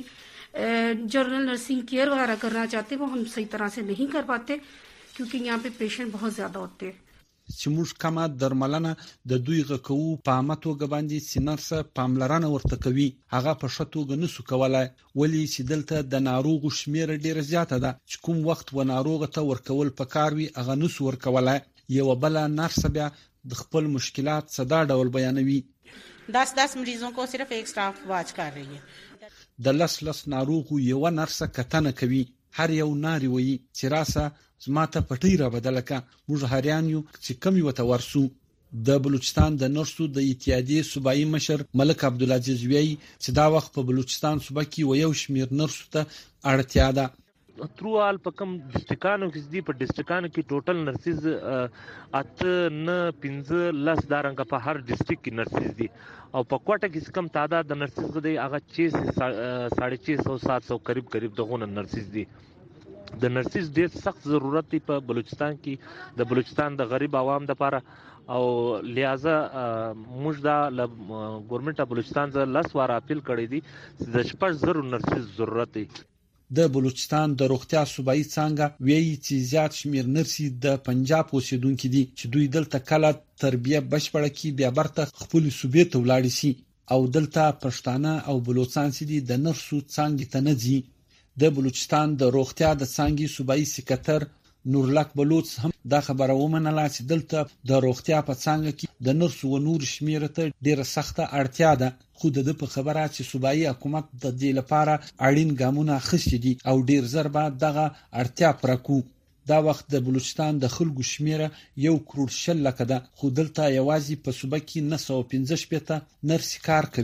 जनरल नर्सिंग केयर वगैरह करना चाहते हैं वो हम सही तरह से नहीं कर पाते क्योंकि यहाँ पे पेशेंट बहुत ज़्यादा होते हैं. چې موږ کمه درملنه د دوی غکو په عامه توګه باندې چې نرسه پاملرنه ورته کوي هغه په ښه توګه نسو کولای. ولې چې دلته د ناروغو شمیره ډیره زیاته ده چې کوم وخت و ناروغه ته ورکول پکار وي هغه نسو ورکولای. یو بل نرسه بیا د خپل مشکلات صدا ډول بیانوي. دس دس مریضوں کو صرف ایک سٹاف واچ کر رہی ہے. د لس لس ناروغو یو نرسه کتنه کوي. هر یو ناری وي چې راسه زما ته پټی را بدله کا. موږ هریان یو چې کم یو ته ورسو. د بلوچستان د نرسو د اتحادیې صوبایي مشر ملک عبدالعزیز وایي چې دا وخت په بلوچستان صوبه کې و یو شمیر نرسو ته اړتیا ده. تروال په کم ډسټریکانو کې دي. په ډسټریکانو کې ټوټل نرسز اته نه پنځه لس دارنګه په هر ډسټریکټ کې نرسز دي او په کوټه کې کم تعداد د نرسز دی هغه چې ساڑھے چھ سو سات سو قریب قریب دغه نرسز دي. د نرسز ډیر سخت ضرورت دی په بلوچستان کې د بلوچستان د غریب عوام لپاره او لہذا موږ دا ګورنمنت اف بلوچستان ز لس واره اپیل کړی دی چې د شپږ زرو نرسز ضرورت دی. د بلوچستان د روغتیا صوبایي څانګه وایي چې زیات شمیر نرسي د پنجاب اوسیدونکو دي چې دوی دلته کله تربیه بشپړه کی بیا برته خپل صوبې ته ولاړ شي او دلته پښتانه او بلوچستان سي دي د نرسو څانګې ته نه ځي. د بلوچستان د روغتیا د څانګې صوبایي سکرټر نورلک بلوچ هم دا خبره ومنله چې دلته د روغتیا په څانګه کې د نرسو و نور شمیره ته ډیره سخته اړتیا ده. خو د په خبره چې صوبایي حکومت د دې لپاره اړین ګامونه اخیستي دي او ډیر زر به دغه اړتیا پوره کوي. دا وخت د بلوچستان د خلکو شمیره یو کروڑ شل لکه ده خو دلته یوازې په صوبه کې نه سوه پنځه شپېته نرسې کار کوي.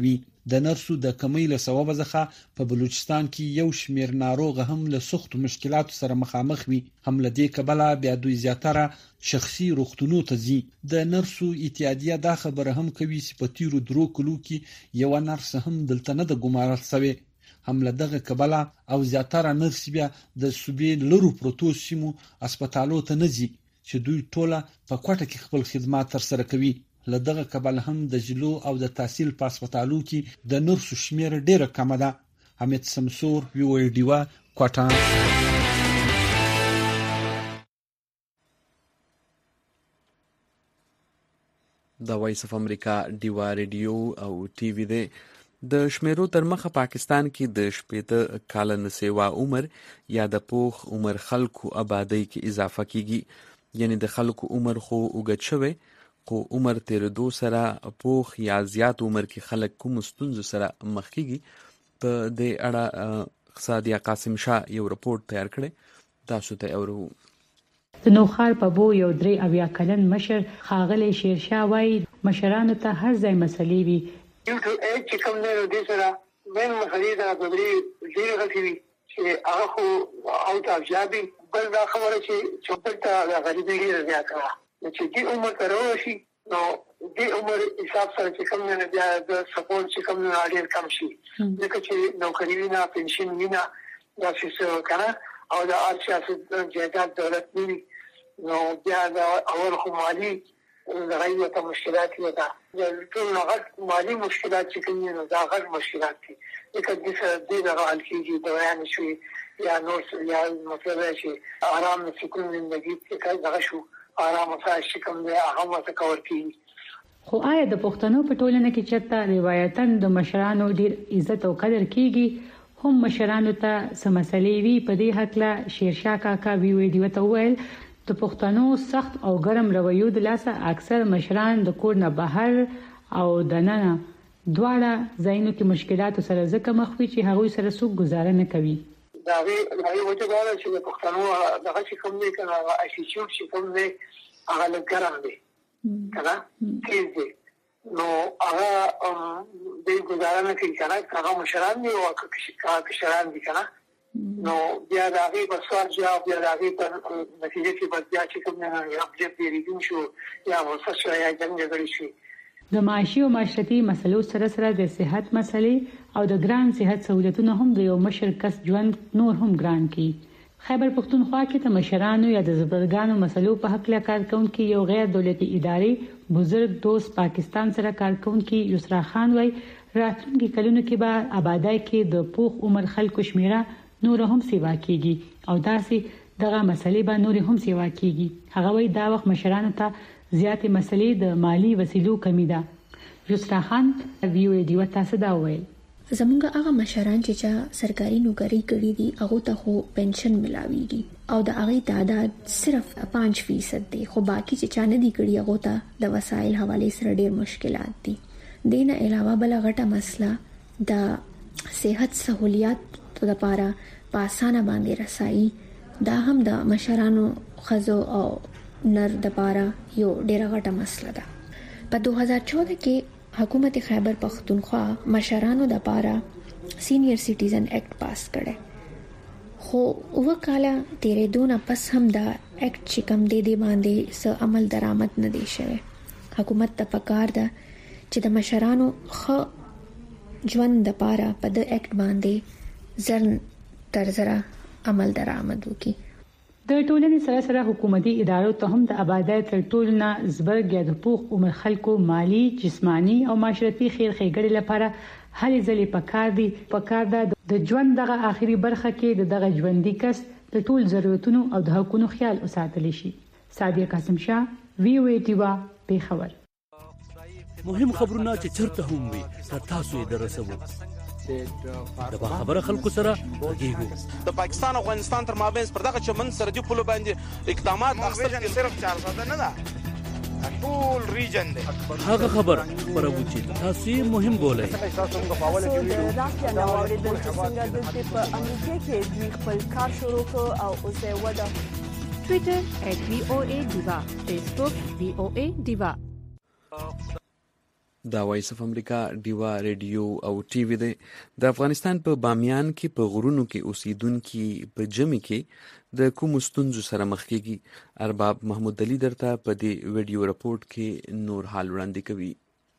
د نرسو د کمی له سببه څخه په بلوچستان کې یو شمیر ناروغ هم له سختو مشکلاتو سره مخامخ وي. هم له دې کبله بیا دوی زیاتره شخصي روغتونونو ته ځي. د نرسو اتحادیه دا خبره هم کوي چې په تیرو درو کلو کې یو نرس هم دلته نه د ګمارل شوی. هم له دغه کبله او زیاتره نرس بیا د صوبې لرو پروتو سیمو هسپتالو ته نه ځي چې دوی ټوله په کوټه کې خپل خدمات ترسره کوي. له دغه کبله هم د جلو او د تحصیل په هسپتالو کې د نرسو شمیر ډیره کمه ده. حمید سمسور وی او ډیوا کوټه. د وایس اف امریکا ډیوا ریډیو او ټي وي دی. د شمیرو تر مخه پاکستان کې د شپېته کاله نه سیوا عمر یا د پوخ عمر خلکو آبادی کې اضافه کیږي. یعنی د خلکو عمر خو اوږد شوی خو عمر تیرېدو سره پوخ یا زیات عمر کې خلک کوم ستونزو سره مخ کیږي. په دې اړه اقتصادي قاسم شاه یو رپورټ تیار کړی. تاسو ته اورو. د نوخار په بو یو درې اویا کلن مشر خاغلی شیرشاه وایي مشرانو ته هر ځای مسلې وي. یو ټول اې چې کوم نه دي سره مې مسلې دا په دې ډیره غټي وي چې هغه خو اوټ اف جابي بل دا خبره چې چوپټه د غریبۍ ډیره زیاته چې دې عمر ته راشي نو دې عمر حساب سره چې کوم نه بیا د سپورټ چې کوم نه ډیر کم شي ځکه چې نوکری وینا پنشن وینا دا څه کنه او دا اړتیا جهاد دولت نیوي نو بیا دا اول خو مالی غیر ته مشکلات دي دا ټول هغه مالی مشکلات چې کوم نه دا غیر مشکلات دي ځکه د دې د حل کیږي دا یعنی شوي یا نور یا مطلب چې آرام سکون زندگی کې کار شو آرام وسایل کوم دی هغه څه کور کیږي. خو آیا د پښتنو په ټولنه کې چرته روایتاً د مشرانو ډیر عزت او قدر کیږي؟ هم مشرانو ته سم مسلې وی په دې حق لا شیرشاه کاکا وی وی دی وته ویل د پښتنو سخت او ګرم رویو د لاسه اکثر مشران د کور نه بهر او د ننه دواړه ځایونو کې مشکلات سره ځکه مخ وي چې هغه سره څوک گزاره نه کوي. دا وی دا وجه دا چې د پښتنو دغه چې کوم دی کنه اټیټیوډ چې کوم دی هغه لګرام دی کنه تیز دی نو هغه د گزاره نه کوي کنه هغه مشران دی او کشران دی کنه نو بیا دا غي په سوال جواب بیا دا غي په نتیجه کې بیا چې کوم نه راځي پیریدون شو یا وسه یا څنګه غړي شي. د معاشي او معاشرتي مسلو سره سره د صحت مسلې او د ګران صحت سہولتونو هم د یو مشر کس ژوند نور هم ګران کی. خیبر پختونخوا کې د مشرانو یا د زبرګانو مسلو په حق لا کارکونکو یو غیر دولتي ادارې بزرگ دوست پاکستان سره کارکونکو یسرا خان وای راتلونکي کلونو کې به آبادای کې د پوخ عمر خلکو شمیره نور هم سیوا کیږي او داسې دغه مسلې به نور هم سیوا کیږي. هغه وای دا وخت مشرانو ته زیاتې مسلې د مالی وسیلو کمی ده. یسرا خان ویو دی وتا صدا وایي زمونږ هغه مشران چې چا سرکاري نوکری کړې دي هغه ته خو پنشن ملاويږي او د هغه تعداد صرف پنځه فیصد دی خو باقي چې چا نه دي کړی هغه ته د وسایل حواله سره ډېر مشکلات دي. دینه علاوه بل غټه مسله د صحت سہولیات لپاره په اسانه باندې رسایي دا هم د مشرانو خزو او نر د پاره یو ډیره غټه مسله ده. په دوه هزار چودہ کې حکومت خیبر پختونخوا مشرانو د پاره سینیئر سټیزن ایکټ پاس کړي خو وکاله تیرې دونه پس هم دا ایکټ چې کوم دی دی باندې څه عمل درآمد نه دی شوی. حکومت ته پکار ده چې د مشرانو خو ژوند د پاره په د ایکټ باندې زر تر زره عمل درآمد وکړي. د ټولنې سره سره حکومتي ادارو ته هم د آبادی تر ټولو نه زبرګ یا د پوخ عمر خلکو مالی جسمانی او معاشرتي خیر ښېګړې لپاره هلې ځلې پکار دي. پکار ده د ژوند دغه آخري برخه کې د دغه ژوندۍ کس د ټول ضرورتونو او د حقوقو خیال وساتل شي. سادیه قاسم شاه وی او ای ټیوا پیښور. مهم خبرونه چې چرته هم وي تر تاسو یې درسوو. د خبره خلکو سره ورګیږو د پاکستان او افغانستان تر مابین پر دغه چمن سرحدي پولو باندې اقدامات اخیستل صرف چار ساده نه ده ټول ریجن دی. هغه خبر پرو چې تاسو مهم بولئ. تاسو راځي نو اوریدل چې څنګه د په امریکا کې دوی خپل کار شروع کړ او اوسه ودا ټوئیټر @وی او ای ډیوا، فیسبوک وی او ای ډیوا. دا وایس اف امریکا ډیوا ریډیو او ټي وي دی. د افغانستان په بامیان کې په غرونو کې اوسیدونکي په جمع کې د کوم ستونزو سره مخ کیږي. ارباب محمود علي درته په دې ویډیو رپورټ کې نور حال وړاندې کوي.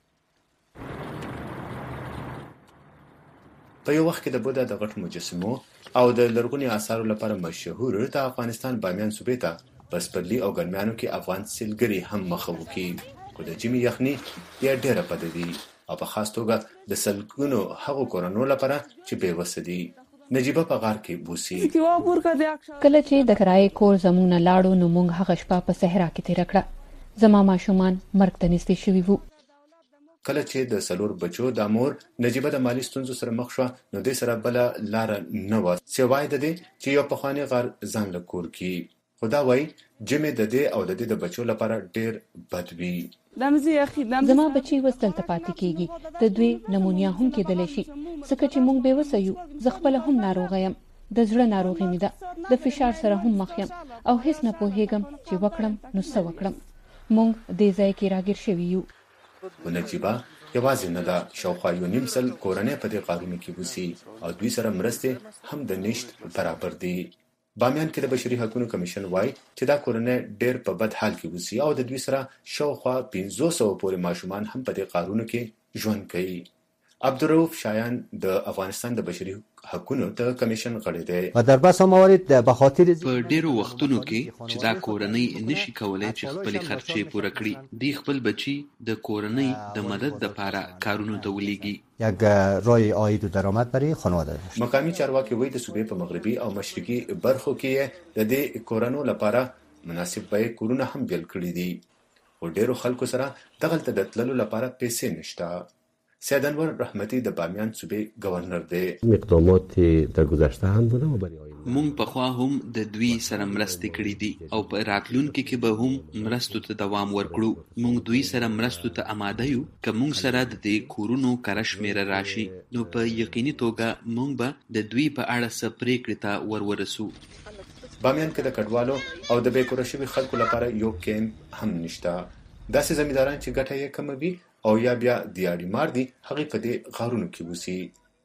په یو وخت کې د بودا د غټ مجسمو او د لرغوني آثارو لپاره مشهور د افغانستان بامیان صوبې ته په سپرلي او ګرمیانو کې افغان سیلګري هم مخه وکړي. خو د جمی یخني یا ډېره بده دي او په خاص توګه د سلګونو هغو کورنو لپاره چې بې وسه دي. نجیبه په غار کې بوسي. کله چې د کرایې کور زموږ نه لاړو نو موږ هغه شپه په صحرا کې تېره کړه. زما ماشومان مرګ ته نږدې شوي وو. کله چې د سلور بچو د مور نجیبه د مالی ستونزو سره مخ شوه نو دې سره بله لاره نه وه سوای د دې چې یو پخوانی غار ځان له کور کړي. خو دا وایي جمع د دې او د دې د بچو لپاره ډېر بد وي. زما بچي اوس دلته پاتې کېږي. د دوی نمونیا هم کېدلی شي ځکه چې موږ بې وسه یو. زه خپله هم ناروغه یم. د زړه ناروغي مې ده. د فشار سره هم مخ یم او هیڅ نه پوهېږم چې وکړم نو څه وکړم. موږ دې ځای کې راګیر شوي یو. خو نجیبه یوازې نه ده. شاوخوا یو نیم سل کورنۍ په دې غارونو کې اوسي او دوی سره مرستې هم د نشت برابر دي. بامیان کې د بشري حقوقو کمیشن وایي چې دا کورنۍ ډېر په بد حال کې اوسي او د دوی سره شاوخوا پنځه سوه پورې ماشومان هم په دې غارونو کې ژوند کوي. عبدالرؤف شایان د افغانستان د بشري حقوقو د کمیشن غړی دی. په ډیرو وختونو کې چې دا کورنۍ نشي کولای چې خپل خرچې پوره کړي دی خپل بچي د کورنۍ د مدد لپاره کارونو ته ولېږي. یک راه عاید و درآمد برای خانواده داشت. مقامی چارواکي وایي د صوبې په مغربي او مشرقي برخو کې د دې کورنو لپاره مناسب بیې کورونه هم بیل کړي دي. خو ډیرو خلکو سره دغلته د تللو لپاره پیسې نشته. سید انور رحمتي د بامیان صوبې گورنر دی. اقدامات در گذشته هم بوده و برای مونږ پخوا هم د دوی سره مرستې کړې دي او په راتلونکي کې به هم مرستو ته دوام ورکړو. مونږ دوی سره مرستو ته آماده یو. که مونږ سره د دې کورونو کره شمېره راشي نو په یقیني توګه مونږ به د دوی په اړه څه پرېکړې ته ور ورسو. بامیان کې د کډوالو او د بې کوره شوي خلکو لپاره یو کیمپ هم نشته. داسې زمینداران چې ګټه یې کمه وي او یا بیا دیاړي مار دي هغې په دې غارونو کې اوسي.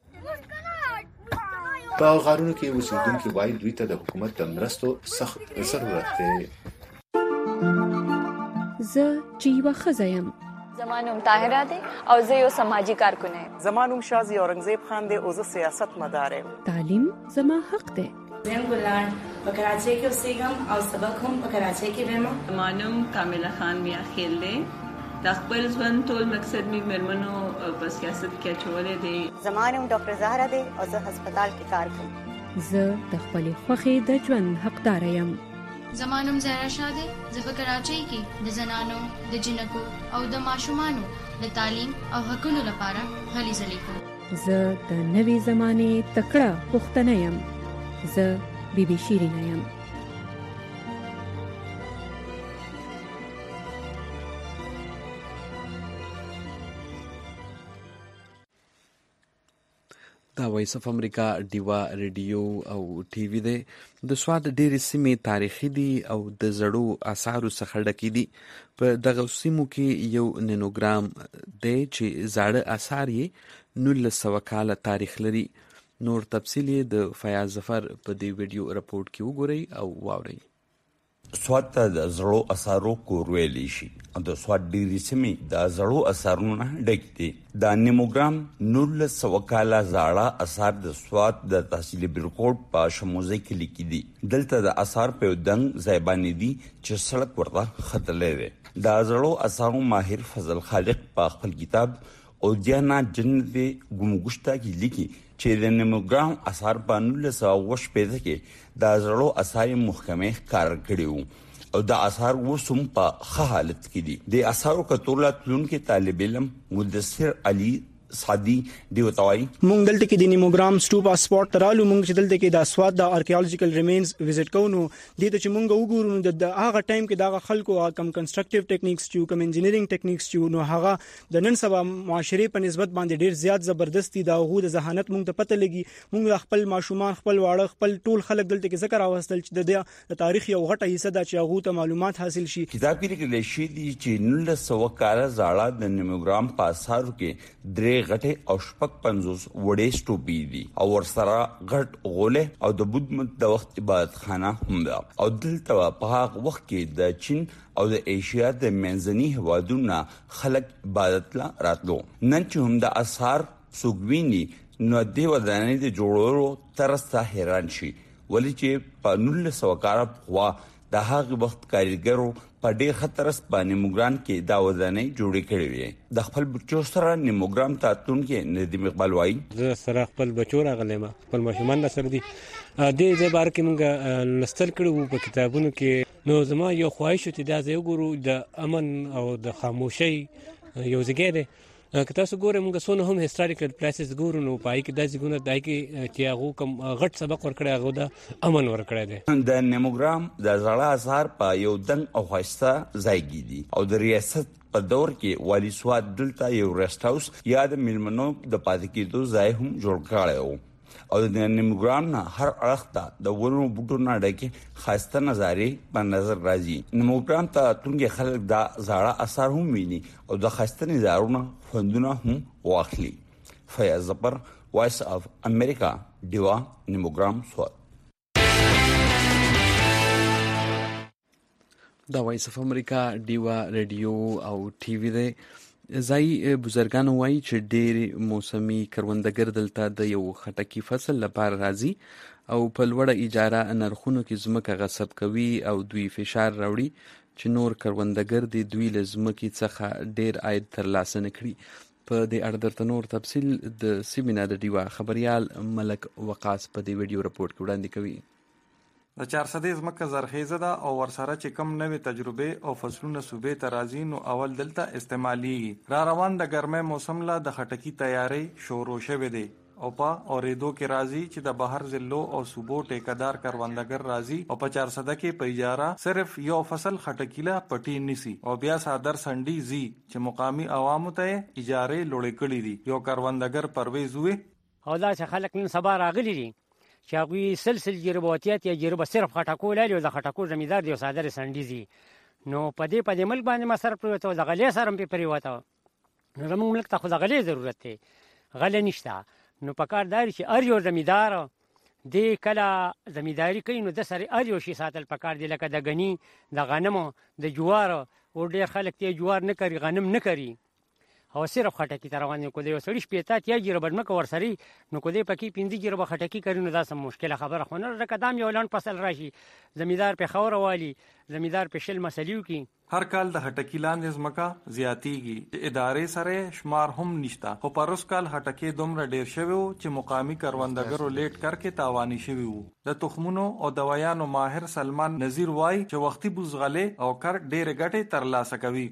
په غارونو کې اوسېدونکي وایي دوی ته د حکومت د مرستو سخت ضرورت دی. زه چې یوه ښځه یم. زما نوم طاهره دی او زه یو سماجي کارکن یم. زما نوم شازي اورنګزیب خان دی او زه سیاست مدار یم. تعلیم زما حق دی. زم ګلان په کراچۍ کې اوسېږم او سبق هم په کراچۍ کې وایم. زما نوم کامله خان میا خیل دی. د خپل ژوند ټول مقصد می مېرمنو په سیاست کې اچولې دی. زما نوم ډاکټر زهرا دی او زه هسپتال کې کار کوم. زه د خپلې خوښې د ژوند حقدار یم. زما نوم زهرا شاه دی. زه په کراچۍ کې د زنانو د جنکو او د ماشومانو د تعلیم او حقوقو لپاره هلې ځلې کوم. زه د نوې زمانې تکړه پښتنه یم. زه بی بی شیرینه یم. دا وایس اف امریکا ډیوا ریډیو او ټي وي دی. د سواد ډېرې سیمې تاریخي دي او د زړو آثارو څخه ډکې دي. په دغه سیمو کې یو نینوګرام دی چې زاړه آثار یې نولس سوه کاله تاریخ لري. نور تفصیل یې د فیاض ظفر په دې ویډیو رپورټ کې وګورئ او واورئ. سواد ته د زړو اثارو کور ویلی شي. د سواد ډېرې سیمې د زړو اثارونو نه ډکې دي. د نیموګرام نولس سوه کاله زاړه اثار د سواد د تحصیل برکوټ په شموزه کې لیکي دي. دلته د اثار په یو دنګ ځای باندې دي چې سړک ورته ختلی دی. د زړو اثارو ماهر فضل خالق په خپل کتاب اودیانا جنت ګمګشته کې لیکي چې د نیموګرام اثار په نولس سوه اوه شپېته کې د زړو اثار محکمې ښکاره کړي وو او د اثار اوس هم په ښه حالت کې دي. د اثارو کتلو تلونکي طالب علم مدثر علي سادي دی وتاوي مونږ دلته کې د نیموګرام سټو پاسپورت ترالو مونږ چې دلته کې د اسواد د آرکیالوجیکل ریمینز وزټ کوو نو د ته چې مونږ وګورو نو د هغه ټایم کې د خلکو کم کنسټرکټیو ټیکنیکس چې کم انجینیرینګ ټیکنیکس چې نو هغه د نن سبا معاشري په نسبت باندې ډیر زیات زبردستی دا غو د ذهانت مونږ ته پته لګي. مونږ خپل ماشومان خپل واړه خپل ټول خلک دلته کې ذکر اوستل چې د تاریخ یو غټه حصہ د چې هغه ته معلومات حاصل شي. کتاب کې لیکل شوی دی چې نولس سوه کاله زاړه د نیموګرام په اثارو کې درې غټې او شپږ پنځوس وړې سټوپي دي او ورسره غټ غوله او د بودمت د وخت عبادت خانه هم ده او دلته په هغه وخت کې د چین او د ایشیا د منځني هوادونو خلک عبادت لا راتلو. نن چې هم د اثار سوګوینی نو د ودانۍ د جوړولو ترسته حیران شي ولې چې په نولس سوه کاله پخوا د هغه وخت کاریګرو په ډېر خطر باندې نیموګرام کې دا ودانۍ جوړې کړې وې. د خپل بچو سره نیموګرام ته تونکې ندیم اقبال وایي زه سره خپل بچو راغلم خپل ماشومان سره دي د دې بار کې موږ لستل کړو په کتابونو کې نو زما یو خواهش چې دا زه وګورو د امن او د خاموشي یو ځای دی که تاسو ګورئ موږ څونه هم هیستوریکل پلیسز ګورو نو پای کې د ځګونه دای کې چې هغه کوم غټ سبق ورکړی هغه د امن ورکړی دی. د نیموګرام د زړه اثار په یو دنګ او ښایسته ځای کې دي او د ریاست په دور کې والی سواد دلته یو ریسټ هاوس یا د میلمنو د پاتې کېدو ځای هم جوړ کړی و او د نیموګرام نه هر اړخ ته د ونو بوټو نه ډکې ښایسته نظارې په نظر راځي. نیموګرام ته تونګې خلک دا زاړه اثار هم ویني او د ښایسته نظارونه خوندونه هم واخلي. فیاض ظفر وایس اف امریکا ډیوا نیموګرام سواد. دا وایس اف امریکا ډیوا ریډیو او ټي وي دی. ځای بزرګانو وایي چې ډېر موسمي کروندګر دلته د یو خټکي فصل لپاره راځي او په لوړه اجاره نرخونو کې ځمکه غصب کوي او دوی فشار راوړي چې نور کروندګر د دوی له ځمکې څخه ډېر عاید ترلاسه نه کړي. په دې اړه درته نور تفصیل د سیمینار د ډیوا خبريال ملک وقاص په دې ویډیو رپورټ کې وړاندې کوي. د چارصدې ځمکه زرخیزه ده او ورسره چې کم نوې تجربه او فصلونه صوبې ته راځي نو اول دلته استعماليږي. را روان د ګرمۍ موسم لا د خټکی تیاری شروع شوه دی او په اوریدو کې راځي چې د بهر ضلعو او صوبو ټیکدار کروندګر راځي او په چارصده کې په اجاره صرف یو فصل خټکیلا پټی نسی او بیا صادر سنډي زی چې مقامی عوامو ته اجاره لوړې کړې دي. یو کروندګر پرویز وې او دا چې خلک نن سبا راغلي دي چې هغوی سلسل جربواتیات یا جربه صرف خټکو لري او د خټکو زمیندار دی او صادر سنډي زی نو په دې په دې ملک باندې ما سره پریوته او د غلې سره په پریوته نو زموږ ملک ته خو د غلې ضرورت دی غلې نشته نو په کار داري چې ار یو زمیندار دی کله زمینداری کوي نو د سره ار یو شي ساتل په کار دی لکه د غنی د غنمو د جوار او ډېر خلک ته جوار نه کوي غنم نه کوي او صرف خټکی تر روانه کو دی وسړي شپېتا ته جربه مکه ورسري نو کو دی پکې پینځه جربه خټکی کوي نو دا سم مشکله خبره خو نه رقدام یو لاند فصل راشي زمیندار په خور والی زمیندار په شل مسلیو کې هر کال د خټکی لاندې ځمکه زیاتیږي ادارې سره شمار هم نشتا خو پروس کال خټکی دومره ډیر شوی چې مقامی کروندګرو لیټ کرکې تاوانی شوی وو. د تخمونو او دوايانو ماهر سلمان نذیر وای چې وختي بوزغله او کر ډیر ګټه ترلاسه کوي.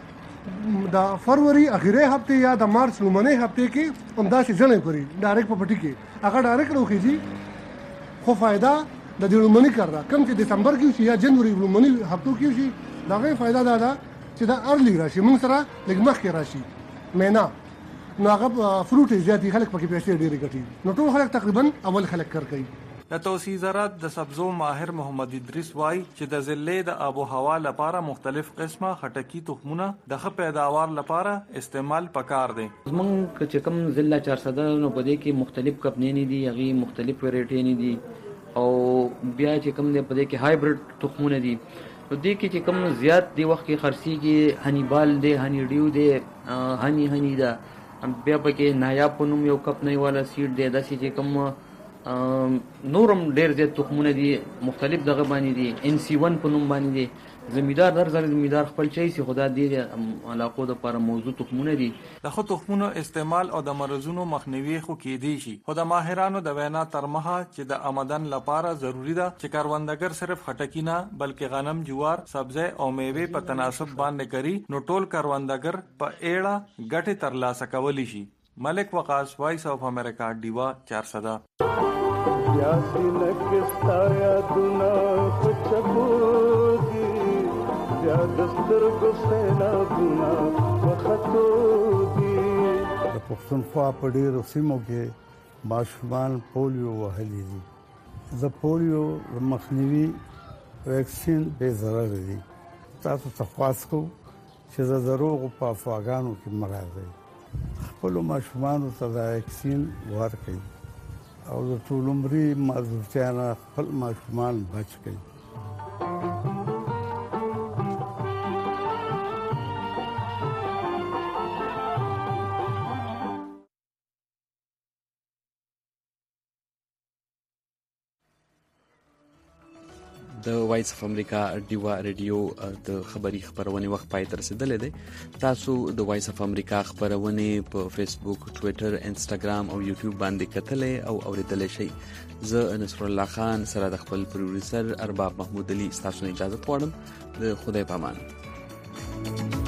د فروری اخیری هفته یا د مارچ لومړنۍ هفته کې همدا شي ځنه کوي ډایرکټ په پټي کې هغه ډایرکټ وکړي خو فائدہ د دې لومړنۍ کار را کم چې دسمبر کې شي یا جنوري لومړنۍ هفتو کې شي دا غي فائدہ دا ده چې دا ارلی راشي موږ سره لږ مخکې راشي مینا نو هغه فروټ زیاتې خلک پکې پیسې ډېرې ګټي نو ټول خلک تقریبا اول خلک کار کوي. د توسعه زراعت د سبزو ماهر محمد ادریس وای چې د ضلع د آب او هوا لپاره مختلف قسمه خټکی تخمونه د ښه پیداوار لپاره استعمال پکار دي. زمونږ چې کوم ضلع چارصد نو په دې کې مختلف کپنې دي هغه مختلف ویرایټي نه دي او بیا چې کوم دې په دې کې هایبرډ تخمونه دي په دې کې چې کوم زیات دی وخت کې خرسيږي هنیبال دی هنی ډیو دی هنی هنی دا بیا پکې نایاب پونم یو کپ نه والا سیډ دی داسې چې کوم نورم ډیر زیات تخمونه دي مختلف دغه باندې دي ان سی ون په نوم باندې دي زمیدار در زر زمیدار خپل چي سي خدا دې علاقو د لپاره موضوع تخمونه دي. د خو تخمونو استعمال او د مرزونو مخنیوي خو کې دي شي خو د ماهرانو د وینا تر مخه چې د آمدن لپاره ضروری ده چې کاروندګر صرف خټکی نه بلکې غنم جوار سبزی او میوه په تناسب باندې کړي نو ټول کاروندګر په اړه ګټه ترلاسه کولی شي. ملک وقاص، وایس اف امریکا، ډیوا چارسده. یاسي لکستا یادونه پچپوږي بیا د سترګو سیلابونه وختوږي. د پښتونخوا په ډېرو سیمو کې ماشومان پولیو وهلي دي. د پولیو مخنیوي ویکسین بې ضرره دي. تاسو ته خواست کوو چې د دروغو په افواګانو کې مه راځئ. خپلو ماشومانو ته دا ویکسین ورکړئ او د ټول عمري معذورتیا نه خپل ماشومان بچ کړئ. د وایس اف امریکا ډیوا ریډیو د خبري خبرونه وخت پای تر رسیدلې ده. تاسو د وایس اف امریکا خبرونه په فیسبوک، ټوئیټر، انسټاګرام او یوټیوب باندې کتلې او اوریدلې شئ. زه نصر الله خان سره د خپل پروډوسر ارباب محمود علي تاسو نه اجازه غواړم. د خدای پامان.